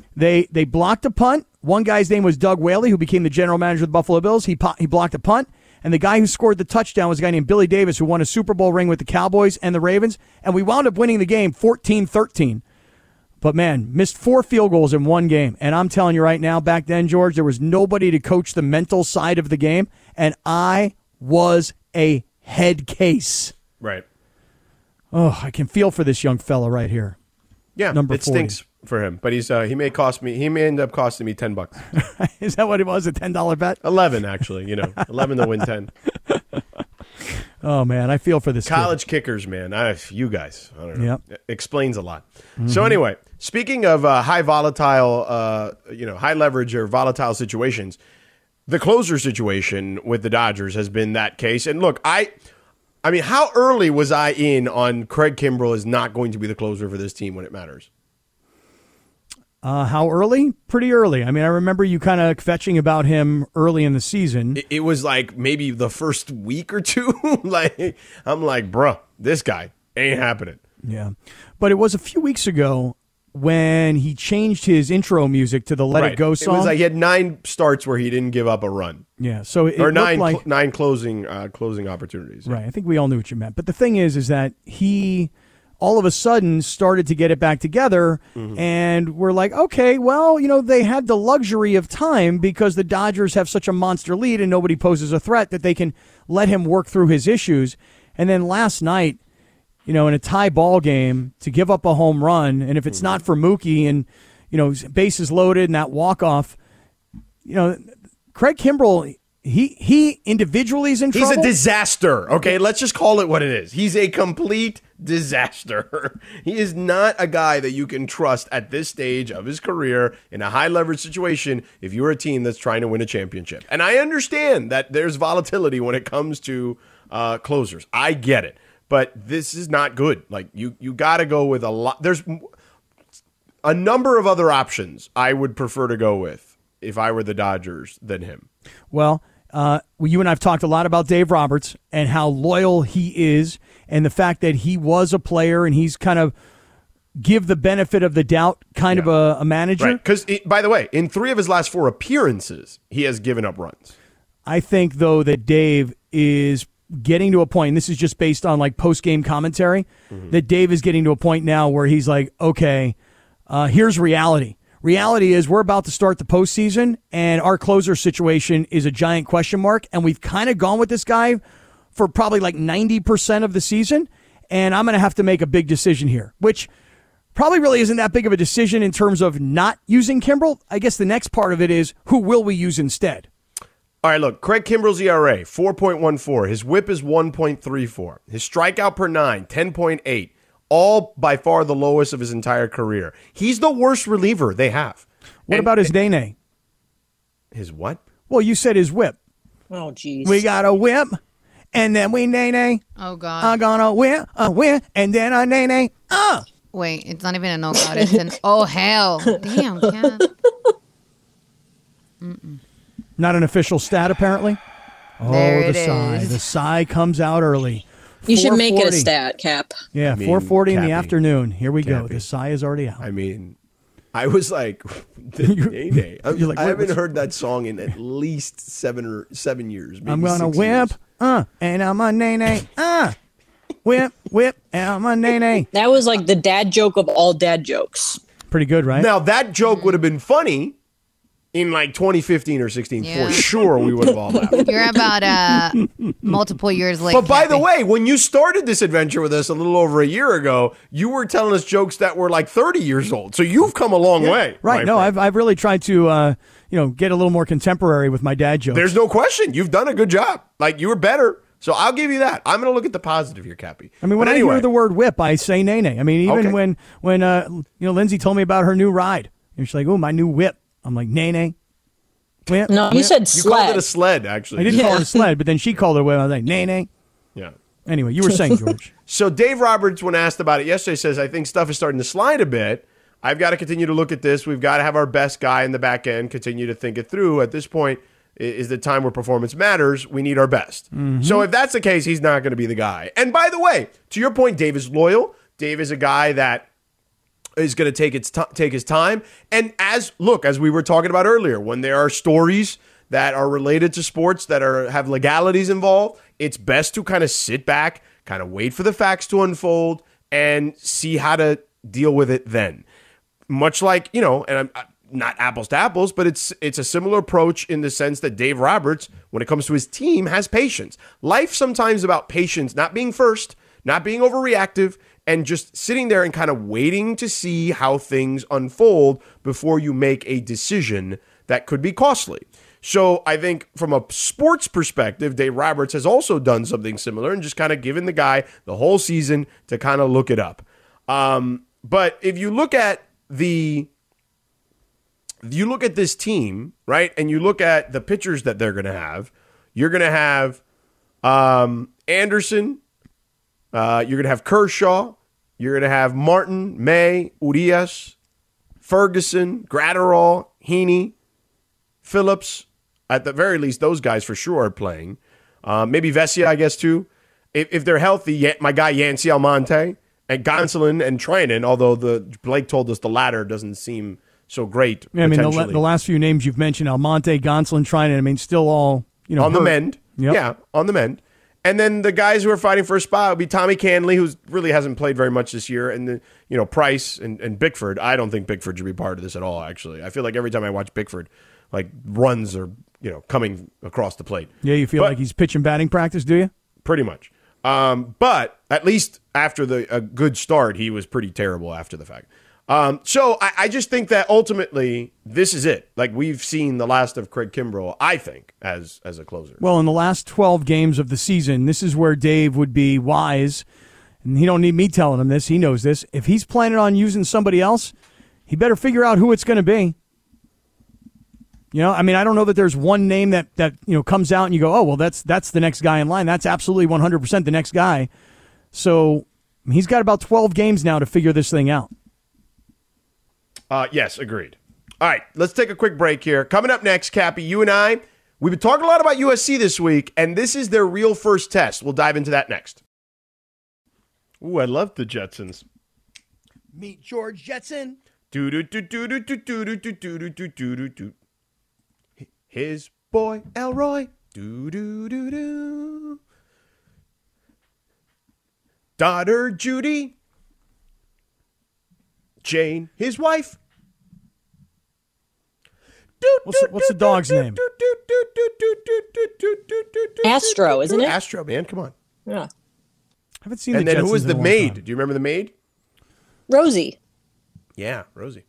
They blocked a punt. One guy's name was Doug Whaley, who became the general manager of the Buffalo Bills. He blocked a punt. And the guy who scored the touchdown was a guy named Billy Davis, who won a Super Bowl ring with the Cowboys and the Ravens. And we wound up winning the game 14-13. But, man, missed 4 field goals in one game. And I'm telling you right now, back then, George, there was nobody to coach the mental side of the game. And I was a head case. Right. Oh, I can feel for this young fella right here. Yeah, Number it 40. stinks for him. But he may end up costing me $10. Is that what it was, a $10 bet? 11, actually. 11 to win 10. Oh, man, I feel for this college kickers, man. You guys, I don't know. Yep. It explains a lot. So anyway, speaking of high volatile, high leverage or volatile situations, the closer situation with the Dodgers has been that case. And look, I mean, how early was I in on Craig Kimbrell is not going to be the closer for this team when it matters? How early? Pretty early. I mean, I remember you kind of fetching about him early in the season. It was like maybe the first week or two. I'm like, bro, this guy ain't happening. Yeah. But it was a few weeks ago when he changed his intro music to the Let It Go song. It was like he had 9 starts where he didn't give up a run. Yeah. So it or looked nine closing opportunities. Right. I think we all knew what you meant. But the thing is that he all of a sudden started to get it back together, and we're like, okay, well, they had the luxury of time because the Dodgers have such a monster lead and nobody poses a threat that they can let him work through his issues. And then last night, in a tie ball game, to give up a home run, and if it's not for Mookie and, bases loaded and that walk-off, Craig Kimbrell, he individually is in trouble. He's a disaster, okay? Let's just call it what it is. He's a complete disaster. He is not a guy that you can trust at this stage of his career in a high-leverage situation if you're a team that's trying to win a championship. And I understand that there's volatility when it comes to closers. I get it. But this is not good. Like, you got to go with a lot. There's a number of other options I would prefer to go with if I were the Dodgers than him. Well, you and I have talked a lot about Dave Roberts and how loyal he is and the fact that he was a player and he's kind of give the benefit of the doubt kind of a manager. Right, because, by the way, in 3 of his last 4 appearances, he has given up runs. I think, though, that Dave is getting to a point, and this is just based on like post-game commentary, that Dave is getting to a point now where he's like, okay, here's reality. Reality is we're about to start the postseason, and our closer situation is a giant question mark, and we've kind of gone with this guy for probably like 90% of the season, and I'm going to have to make a big decision here, which probably really isn't that big of a decision in terms of not using Kimbrell. I guess the next part of it is who will we use instead? All right, look, Craig Kimbrell's ERA, 4.14. His whip is 1.34. His strikeout per 9, 10.8. All by far the lowest of his entire career. He's the worst reliever they have. What about his nay-nay? His what? Well, you said his whip. Oh, jeez. We got a whip, and then we nay-nay. Oh, God. I'm gonna whip, and then a nay-nay. Wait, it's not even an oh, God. It's an oh, hell. Damn, cat. Not an official stat, apparently. There the it sigh. is. The sigh comes out early. You should make it a 4:40. stat, Cap. Yeah, 4:40 in the afternoon. Here we go. The sigh is already out. I mean, I was like, nay-nay. I haven't heard that song in at least 7 years. Maybe I'm gonna 6 whip, years. and I'm a nay-nay, whip, and I'm a nay-nay. That was like the dad joke of all dad jokes. Pretty good, right? Now, that joke would have been funny in like 2015 or 16. Yeah. For sure, we would have all laughed. You're about multiple years late. But by the Cappy. way, when you started this adventure with us a little over a year ago, you were telling us jokes that were like 30 years old. So you've come a long way. Right. No, I've really tried to get a little more contemporary with my dad jokes. There's no question. You've done a good job. Like, you were better. So I'll give you that. I'm going to look at the positive here, Cappy. I mean, when I hear the word whip, I say nay-nay. I mean, even Okay. when Lindsay told me about her new ride, and she's like, "Oh, my new whip." I'm like, nay-nay. Whip, No, you whip. said You sled. called it a sled, actually. I didn't call it a sled, but then she called it a whip. I was like, nay-nay. Yeah. Anyway, you were saying, George. So Dave Roberts, when asked about it yesterday, says, I think stuff is starting to slide a bit. I've got to continue to look at this. We've got to have our best guy in the back end continue to think it through. At this point is the time where performance matters. We need our best. So if that's the case, he's not going to be the guy. And by the way, to your point, Dave is loyal. Dave is a guy that is going to take his time. And as we were talking about earlier, when there are stories that are related to sports that have legalities involved, it's best to kind of sit back, kind of wait for the facts to unfold, and see how to deal with it then. Much like, and I'm not apples to apples, but it's a similar approach in the sense that Dave Roberts, when it comes to his team, has patience. Life sometimes about patience, not being first, not being overreactive, and just sitting there and kind of waiting to see how things unfold before you make a decision that could be costly. So I think from a sports perspective, Dave Roberts has also done something similar and just kind of given the guy the whole season to kind of look it up. But if you look at this team, right, and you look at the pitchers that they're going to have, you're going to have Anderson, you're going to have Kershaw, you're going to have Martin, May, Urias, Ferguson, Gratterall, Heaney, Phillips. At the very least, those guys for sure are playing. Maybe Vesia, I guess, too. If they're healthy, my guy Yancy Almonte and Gonsolin and Treinen, although Blake told us the latter doesn't seem so great. Yeah, I mean, the last few names you've mentioned, Almonte, Gonsolin, Treinen, I mean, still all, on hurt. The mend. Yep. Yeah, on the mend. And then the guys who are fighting for a spot would be Tommy Canley, who really hasn't played very much this year, and Price and Bickford. I don't think Bickford should be part of this at all, actually. I feel like every time I watch Bickford, like runs are coming across the plate. Yeah, you feel like he's pitching batting practice, do you? Pretty much. But at least after a good start, he was pretty terrible after the fact. So I just think that ultimately this is it. Like, we've seen the last of Craig Kimbrel, I think, as a closer. Well, in the last 12 games of the season, this is where Dave would be wise, and he don't need me telling him this. He knows this. If he's planning on using somebody else, he better figure out who it's going to be. I mean, I don't know that there's one name that comes out and you go, oh, well, that's the next guy in line. That's absolutely 100% the next guy. So he's got about 12 games now to figure this thing out. Yes, agreed. All right, let's take a quick break here. Coming up next, Cappy, you and I, we've been talking a lot about USC this week, and this is their real first test. We'll dive into that next. Ooh, I love the Jetsons. Meet George Jetson. Do-do-do-do-do-do-do-do-do-do-do-do-do. His boy, Elroy. Do-do-do-do. Daughter, Judy. Jane, his wife. What's the dog's name? Astro, isn't it? Astro, man, come on. Yeah. I haven't seen and the then Jetsons who was the in a long maid? time. Do you remember the maid? Rosie. Yeah, Rosie.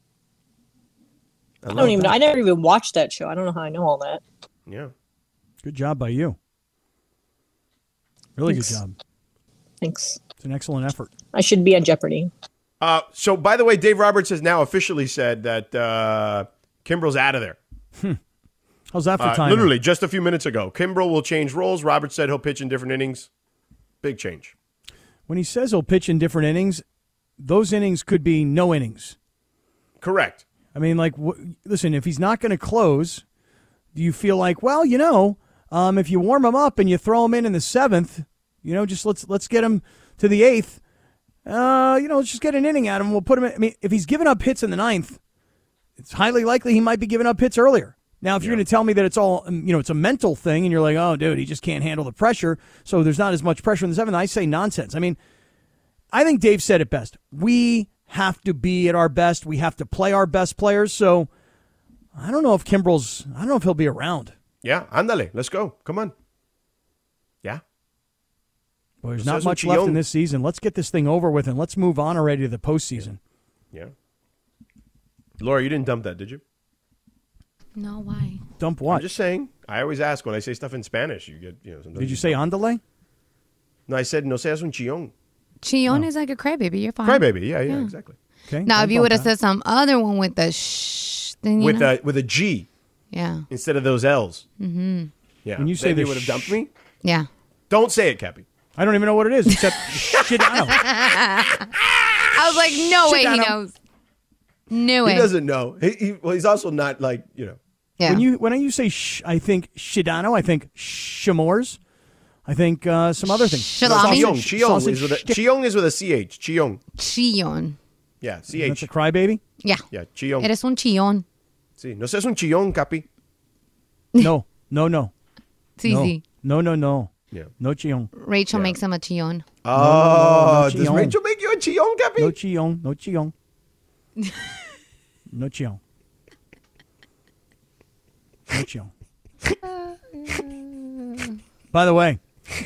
I don't even know. I never even watched that show. I don't know how I know all that. Yeah. Good job by you. Really Thanks. good job. Thanks. It's an excellent effort. I should be on Jeopardy. So, by the way, Dave Roberts has now officially said that Kimbrel's out of there. How's that for timing? Literally, just a few minutes ago. Kimbrel will change roles. Roberts said he'll pitch in different innings. Big change. When he says he'll pitch in different innings, those innings could be no innings. Correct. I mean, listen, if he's not going to close, do you feel like, well, if you warm him up and you throw him in the seventh, just let's get him to the eighth. Let's just get an inning out of him. We'll put him in. I mean, if he's giving up hits in the ninth, it's highly likely he might be giving up hits earlier. Now, if you're going to tell me that it's all, it's a mental thing, and you're like, oh, dude, he just can't handle the pressure, so there's not as much pressure in the seventh, I say nonsense. I mean, I think Dave said it best. We have to be at our best. We have to play our best players. So I don't know if he'll be around. Yeah, ándale. Let's go. Come on. Yeah. Well, there's not much left in this season. Let's get this thing over with, and let's move on already to the postseason. Yeah. Laura, you didn't dump that, did you? No, why? Dump what? I'm just saying. I always ask when I say stuff in Spanish. You get, sometimes. Did you say ándale? No, I said no seas un chillón. Chillón is like a crybaby. You're fine. Crybaby, yeah, exactly. Okay. Now, if you would have said some other one with the shh, then with a G, yeah, instead of those L's. Mm-hmm. Yeah. When you say you would have dumped me. Yeah. Don't say it, Cappy. I don't even know what it is except Shidano. I was like, no way, he knows. No way. He doesn't know. He's also not like Yeah. When you say I think Shidano, I think Shimors. I think some other things. Shalami? Chiong is with a CH. Chiong. Chillon. Yeah, CH. That's a crybaby? Yeah. Yeah, chillón. Eres un chillón. Sí, no seas un chillón, Capi. No. Sí, sí. No. Yeah. No chillón. Rachel makes him a chillón. Oh, no does chillón. Rachel make you a chillón, Capi? No chillón. No chillón. No chillón. No chillón. By the way,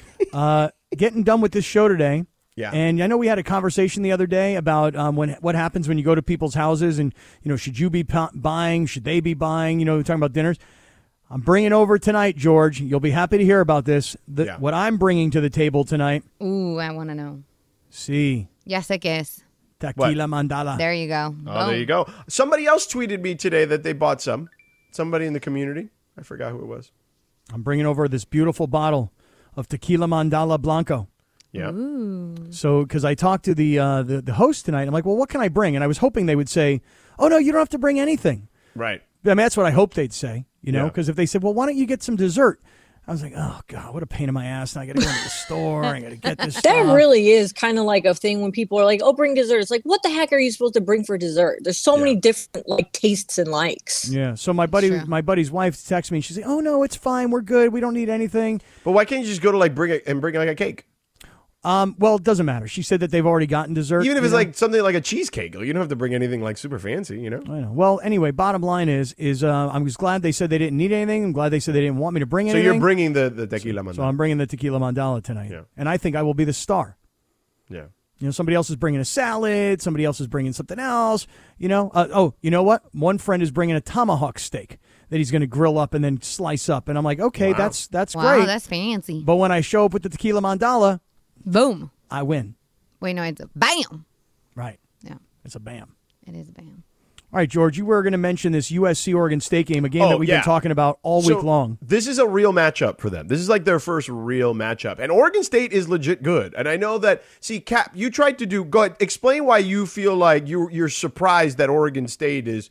getting done with this show today. Yeah. And I know we had a conversation the other day about what happens when you go to people's houses and, should you be buying? Should they be buying? Talking about dinners. I'm bringing over tonight, George. You'll be happy to hear about this. What I'm bringing to the table tonight. Ooh, I want to know. Sí. Ya sé qué es. Tequila Mandala. There you go. Oh, there you go. Somebody else tweeted me today that they bought some. Somebody in the community. I forgot who it was. I'm bringing over this beautiful bottle of Tequila Mandala Blanco. Yeah. Ooh. So, because I talked to the host tonight, I'm like, well, what can I bring? And I was hoping they would say, oh, no, you don't have to bring anything. Right. I mean, that's what I hoped they'd say, because if they said, well, why don't you get some dessert? I was like, oh, God, what a pain in my ass. And I got to go into the store. I got to get this That stuff. really is kind of like a thing when people are like, oh, bring dessert. It's like, what the heck are you supposed to bring for dessert? There's so many different tastes and likes. Yeah. So my buddy's wife texted me. She's like, oh, no, it's fine. We're good. We don't need anything. But why can't you just go to bring a cake? Well, it doesn't matter. She said that they've already gotten dessert. Even if it's something like a cheesecake, you don't have to bring anything super fancy, I know. Well, anyway, bottom line is I was glad they said they didn't need anything. I'm glad they said they didn't want me to bring anything. So you're bringing the tequila mandala. So I'm bringing the tequila mandala tonight. Yeah. And I think I will be the star. Yeah. Somebody else is bringing a salad. Somebody else is bringing something else. You know what? One friend is bringing a tomahawk steak that he's going to grill up and then slice up. And I'm like, okay, wow. that's wow, great. That's fancy. But when I show up with the tequila mandala, boom, I win. Wait, no, it's a bam. Right. Yeah. It's a bam. It is a bam. All right, George, you were going to mention this USC-Oregon State game, a game that we've been talking about all week long. This is a real matchup for them. This is their first real matchup. And Oregon State is legit good. And I know that, Cap, you tried to go ahead, explain why you feel like you're surprised that Oregon State is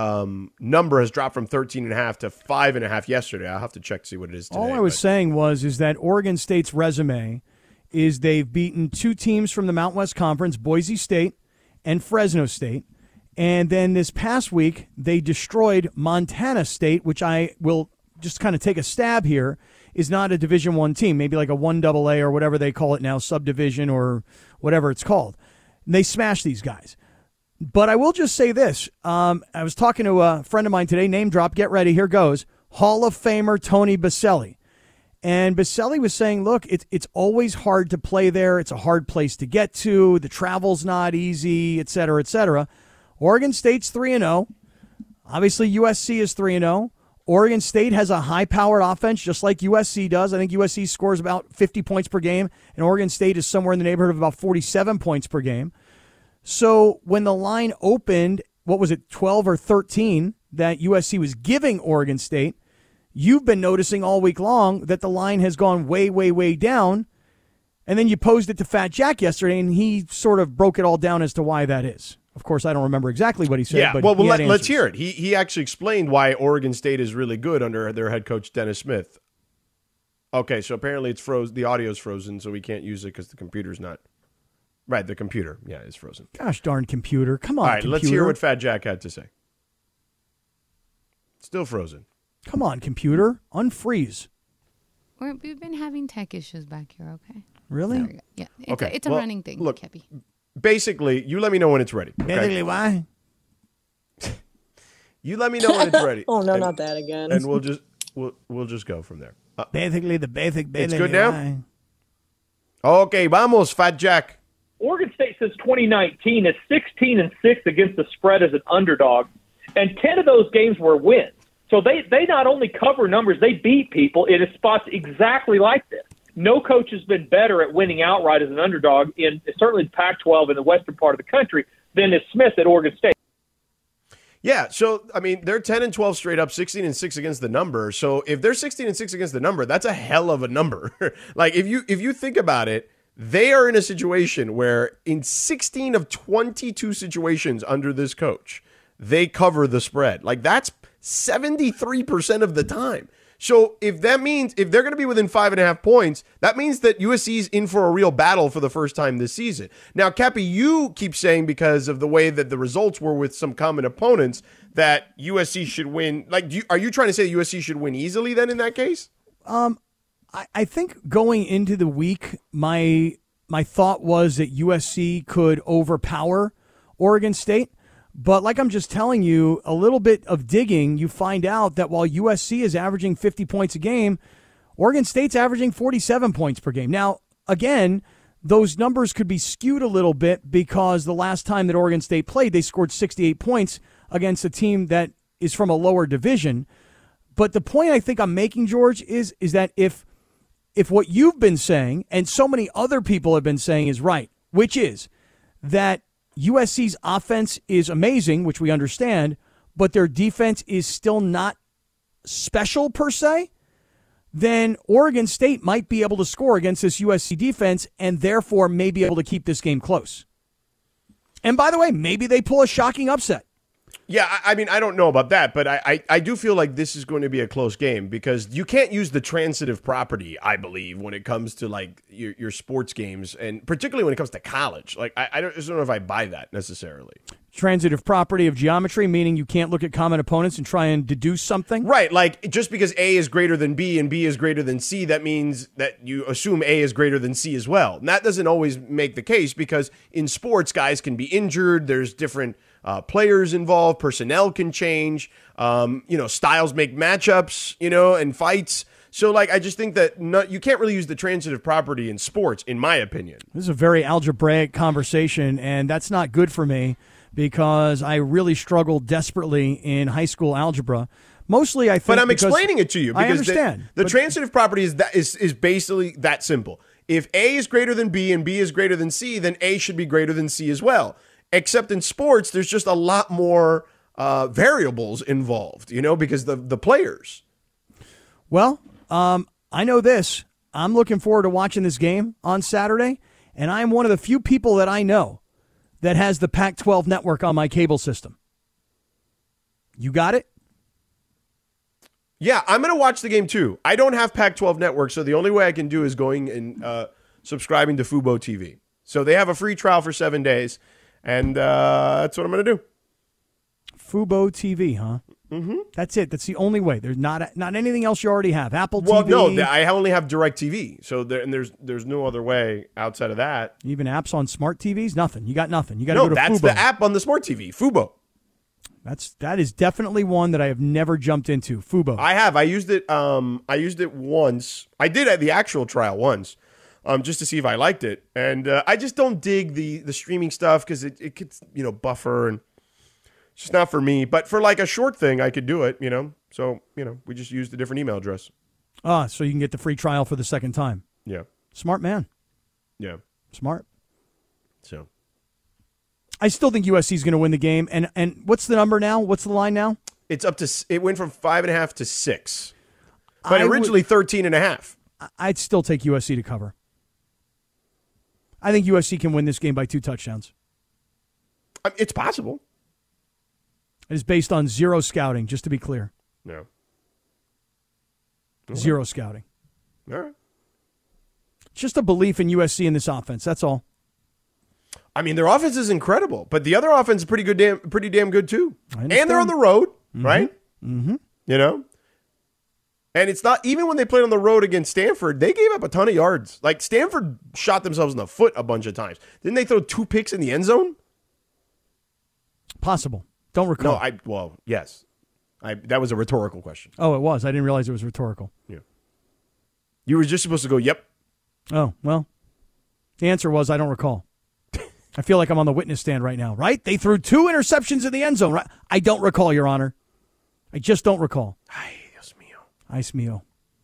number has dropped from 13.5 to 5.5 yesterday. I'll have to check to see what it is today. All I was saying is that Oregon State's resume is they've beaten two teams from the Mountain West Conference, Boise State and Fresno State. And then this past week, they destroyed Montana State, which I will just kind of take a stab here, is not a Division I team, maybe like a 1AA or whatever they call it now, subdivision or whatever it's called. And they smashed these guys. But I will just say this. I was talking to a friend of mine today, name drop, get ready, here goes, Hall of Famer Tony Baselli. And Baselli was saying, look, it's always hard to play there. It's a hard place to get to. The travel's not easy, et cetera, et cetera. Oregon State's 3-0. Obviously, USC is 3-0. Oregon State has a high-powered offense, just like USC does. I think USC scores about 50 points per game, and Oregon State is somewhere in the neighborhood of about 47 points per game. So when the line opened, 12 or 13, that USC was giving Oregon State, you've been noticing all week long that the line has gone way, way, way down. And then you posed it to Fat Jack yesterday, and he sort of broke it all down as to why that is. Of course, I don't remember exactly what he said. Yeah, but well let's hear it. He actually explained why Oregon State is really good under their head coach, Dennis Smith. Okay, so apparently it's frozen. The audio's frozen, so we can't use it because the computer's not. Right, the computer, is frozen. Gosh darn computer. Come on, all right, computer. Let's hear what Fat Jack had to say. Still frozen. Come on, computer. Unfreeze. We've been having tech issues back here, okay? Really? Yeah. Okay. It's a running thing, look, Kepi. Basically, you let me know when it's ready. Okay? Basically, why? You let me know when it's ready. Oh, no, not that again. And we'll just go from there. Basically, the basic. It's good now? Okay, vamos, Fat Jack. Oregon State since 2019 is 16-6 against the spread as an underdog, and 10 of those games were wins. So they not only cover numbers, they beat people in spots exactly like this. No coach has been better at winning outright as an underdog in certainly the Pac-12 in the western part of the country than is Smith at Oregon State. Yeah, so, I mean, they're 10-12 straight up, 16-6 against the number. So if they're 16-6 against the number, that's a hell of a number. Like, if you think about it, they are in a situation where in 16 of 22 situations under this coach, they cover the spread. Like, that's 73% of the time. So if they're going to be within 5.5 points, that means that USC's in for a real battle for the first time this season. Now, Cappy, you keep saying because of the way that the results were with some common opponents that USC should win. Like, are you trying to say that USC should win easily then in that case? I think going into the week, my thought was that USC could overpower Oregon State. But like I'm just telling you, a little bit of digging, you find out that while USC is averaging 50 points a game, Oregon State's averaging 47 points per game. Now, again, those numbers could be skewed a little bit because the last time that Oregon State played, they scored 68 points against a team that is from a lower division. But the point I think I'm making, George, is that if what you've been saying and so many other people have been saying is right, which is that USC's offense is amazing, which we understand, but their defense is still not special per se, then Oregon State might be able to score against this USC defense and therefore may be able to keep this game close. And by the way, maybe they pull a shocking upset. Yeah, I mean, I don't know about that, but I do feel like this is going to be a close game because you can't use the transitive property, I believe, when it comes to like your sports games, and particularly when it comes to college. Like, I just don't know if I buy that necessarily. Transitive property of geometry, meaning you can't look at common opponents and try and deduce something? Right, like just because A is greater than B and B is greater than C, that means that you assume A is greater than C as well. And that doesn't always make the case because in sports, guys can be injured. There's different players involved. Personnel can change. Styles make matchups, and fights. So, like, I just think that you can't really use the transitive property in sports, in my opinion. This is a very algebraic conversation, and that's not good for me because I really struggled desperately in high school algebra. Mostly, I think. But I'm explaining it to you because I understand. The transitive property is basically that simple. If A is greater than B and B is greater than C, then A should be greater than C as well. Except in sports, there's just a lot more variables involved, because the players. Well, I know this. I'm looking forward to watching this game on Saturday, and I'm one of the few people that I know that has the Pac-12 network on my cable system. You got it? Yeah, I'm going to watch the game too. I don't have Pac-12 network, so the only way I can do is going and subscribing to Fubo TV. So they have a free trial for 7 days. And that's what I'm going to do. Fubo TV, huh? Mm-hmm. That's it. That's the only way. There's not anything else you already have. Apple TV. Well, no, I only have DirecTV. So there's no other way outside of that. Even apps on smart TVs? Nothing. You got nothing. You got to go to Fubo. No, that's the app on the smart TV, Fubo. That is definitely one that I have never jumped into. Fubo. I have. I used it. I used it once. I did at the actual trial once. Just to see if I liked it. And I just don't dig the streaming stuff because it could, buffer, and it's just not for me. But for like a short thing, I could do it, So, we just used a different email address. So you can get the free trial for the second time. Yeah. Smart man. Yeah. Smart. So. I still think USC is going to win the game. And what's the number now? What's the line now? It's up to, it went from 5.5 to 6. But originally 13.5. I'd still take USC to cover. I think USC can win this game by 2 touchdowns. It's possible. It is based on zero scouting, just to be clear. No. Zero scouting. All right. Just a belief in USC in this offense. That's all. I mean, their offense is incredible, but the other offense is pretty damn good too. And they're on the road, right? Mm-hmm. And it's not, even when they played on the road against Stanford, they gave up a ton of yards. Like, Stanford shot themselves in the foot a bunch of times. Didn't they throw 2 picks in the end zone? Possible. Don't recall. No, yes. That was a rhetorical question. Oh, it was. I didn't realize it was rhetorical. Yeah. You were just supposed to go, yep. Oh, well, the answer was I don't recall. I feel like I'm on the witness stand right now, right? They threw 2 interceptions in the end zone, right? I don't recall, Your Honor. I just don't recall. Ice mio.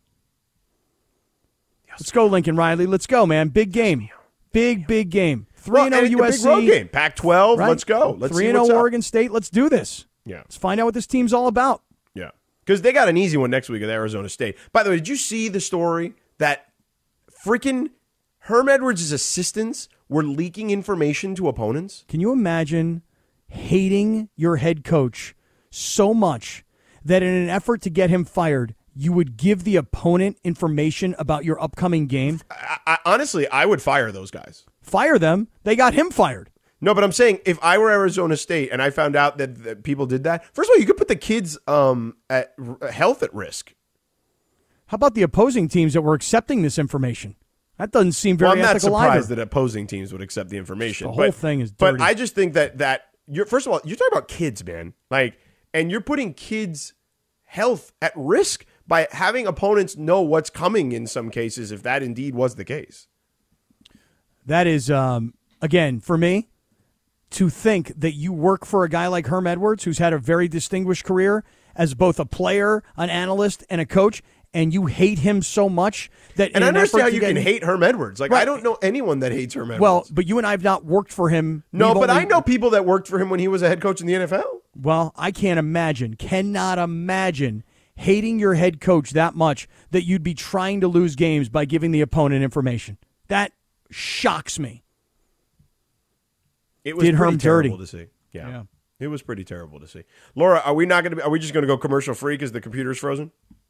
Let's go, Lincoln Riley. Let's go, man. Big game. Big game. 3-0 USC. Big road game. Pac-12. Right? Let's go. Let's 3-0 Oregon State. Let's do this. Yeah. Let's find out what this team's all about. Yeah. Because they got an easy one next week at Arizona State. By the way, did you see the story that freaking Herm Edwards' assistants were leaking information to opponents? Can you imagine hating your head coach so much that in an effort to get him fired, you would give the opponent information about your upcoming game? Honestly, I would fire those guys. Fire them? They got him fired. No, but I'm saying if I were Arizona State and I found out that people did that, first of all, you could put the kids' health at risk. How about the opposing teams that were accepting this information? That doesn't seem very ethical I'm not surprised either. that opposing teams would accept the information. The whole thing is dirty. But I just think that you're, first of all, you're talking about kids, man. And you're putting kids' health at risk by having opponents know what's coming in some cases, if that indeed was the case. That is, again, for me, to think that you work for a guy like Herm Edwards, who's had a very distinguished career as both a player, an analyst, and a coach, and you hate him so much that. And I understand how you can hate Herm Edwards. Right. I don't know anyone that hates Herm Edwards. Well, but you and I have not worked for him. No, but I know people that worked for him when he was a head coach in the NFL. Well, I cannot imagine hating your head coach that much that you'd be trying to lose games by giving the opponent information. That shocks me. It was pretty terrible to see. Yeah. It was pretty terrible to see. Laura, are we just going to go commercial free because the computer's frozen?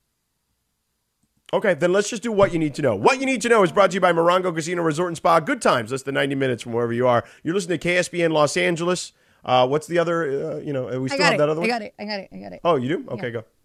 Okay, then let's just do What You Need to Know. What You Need to Know is brought to you by Morongo Casino Resort and Spa. Good times, less than 90 minutes from wherever you are. You're listening to KSBN Los Angeles. What's the other, we still have that other one? I got it. Oh, you do? Okay, go.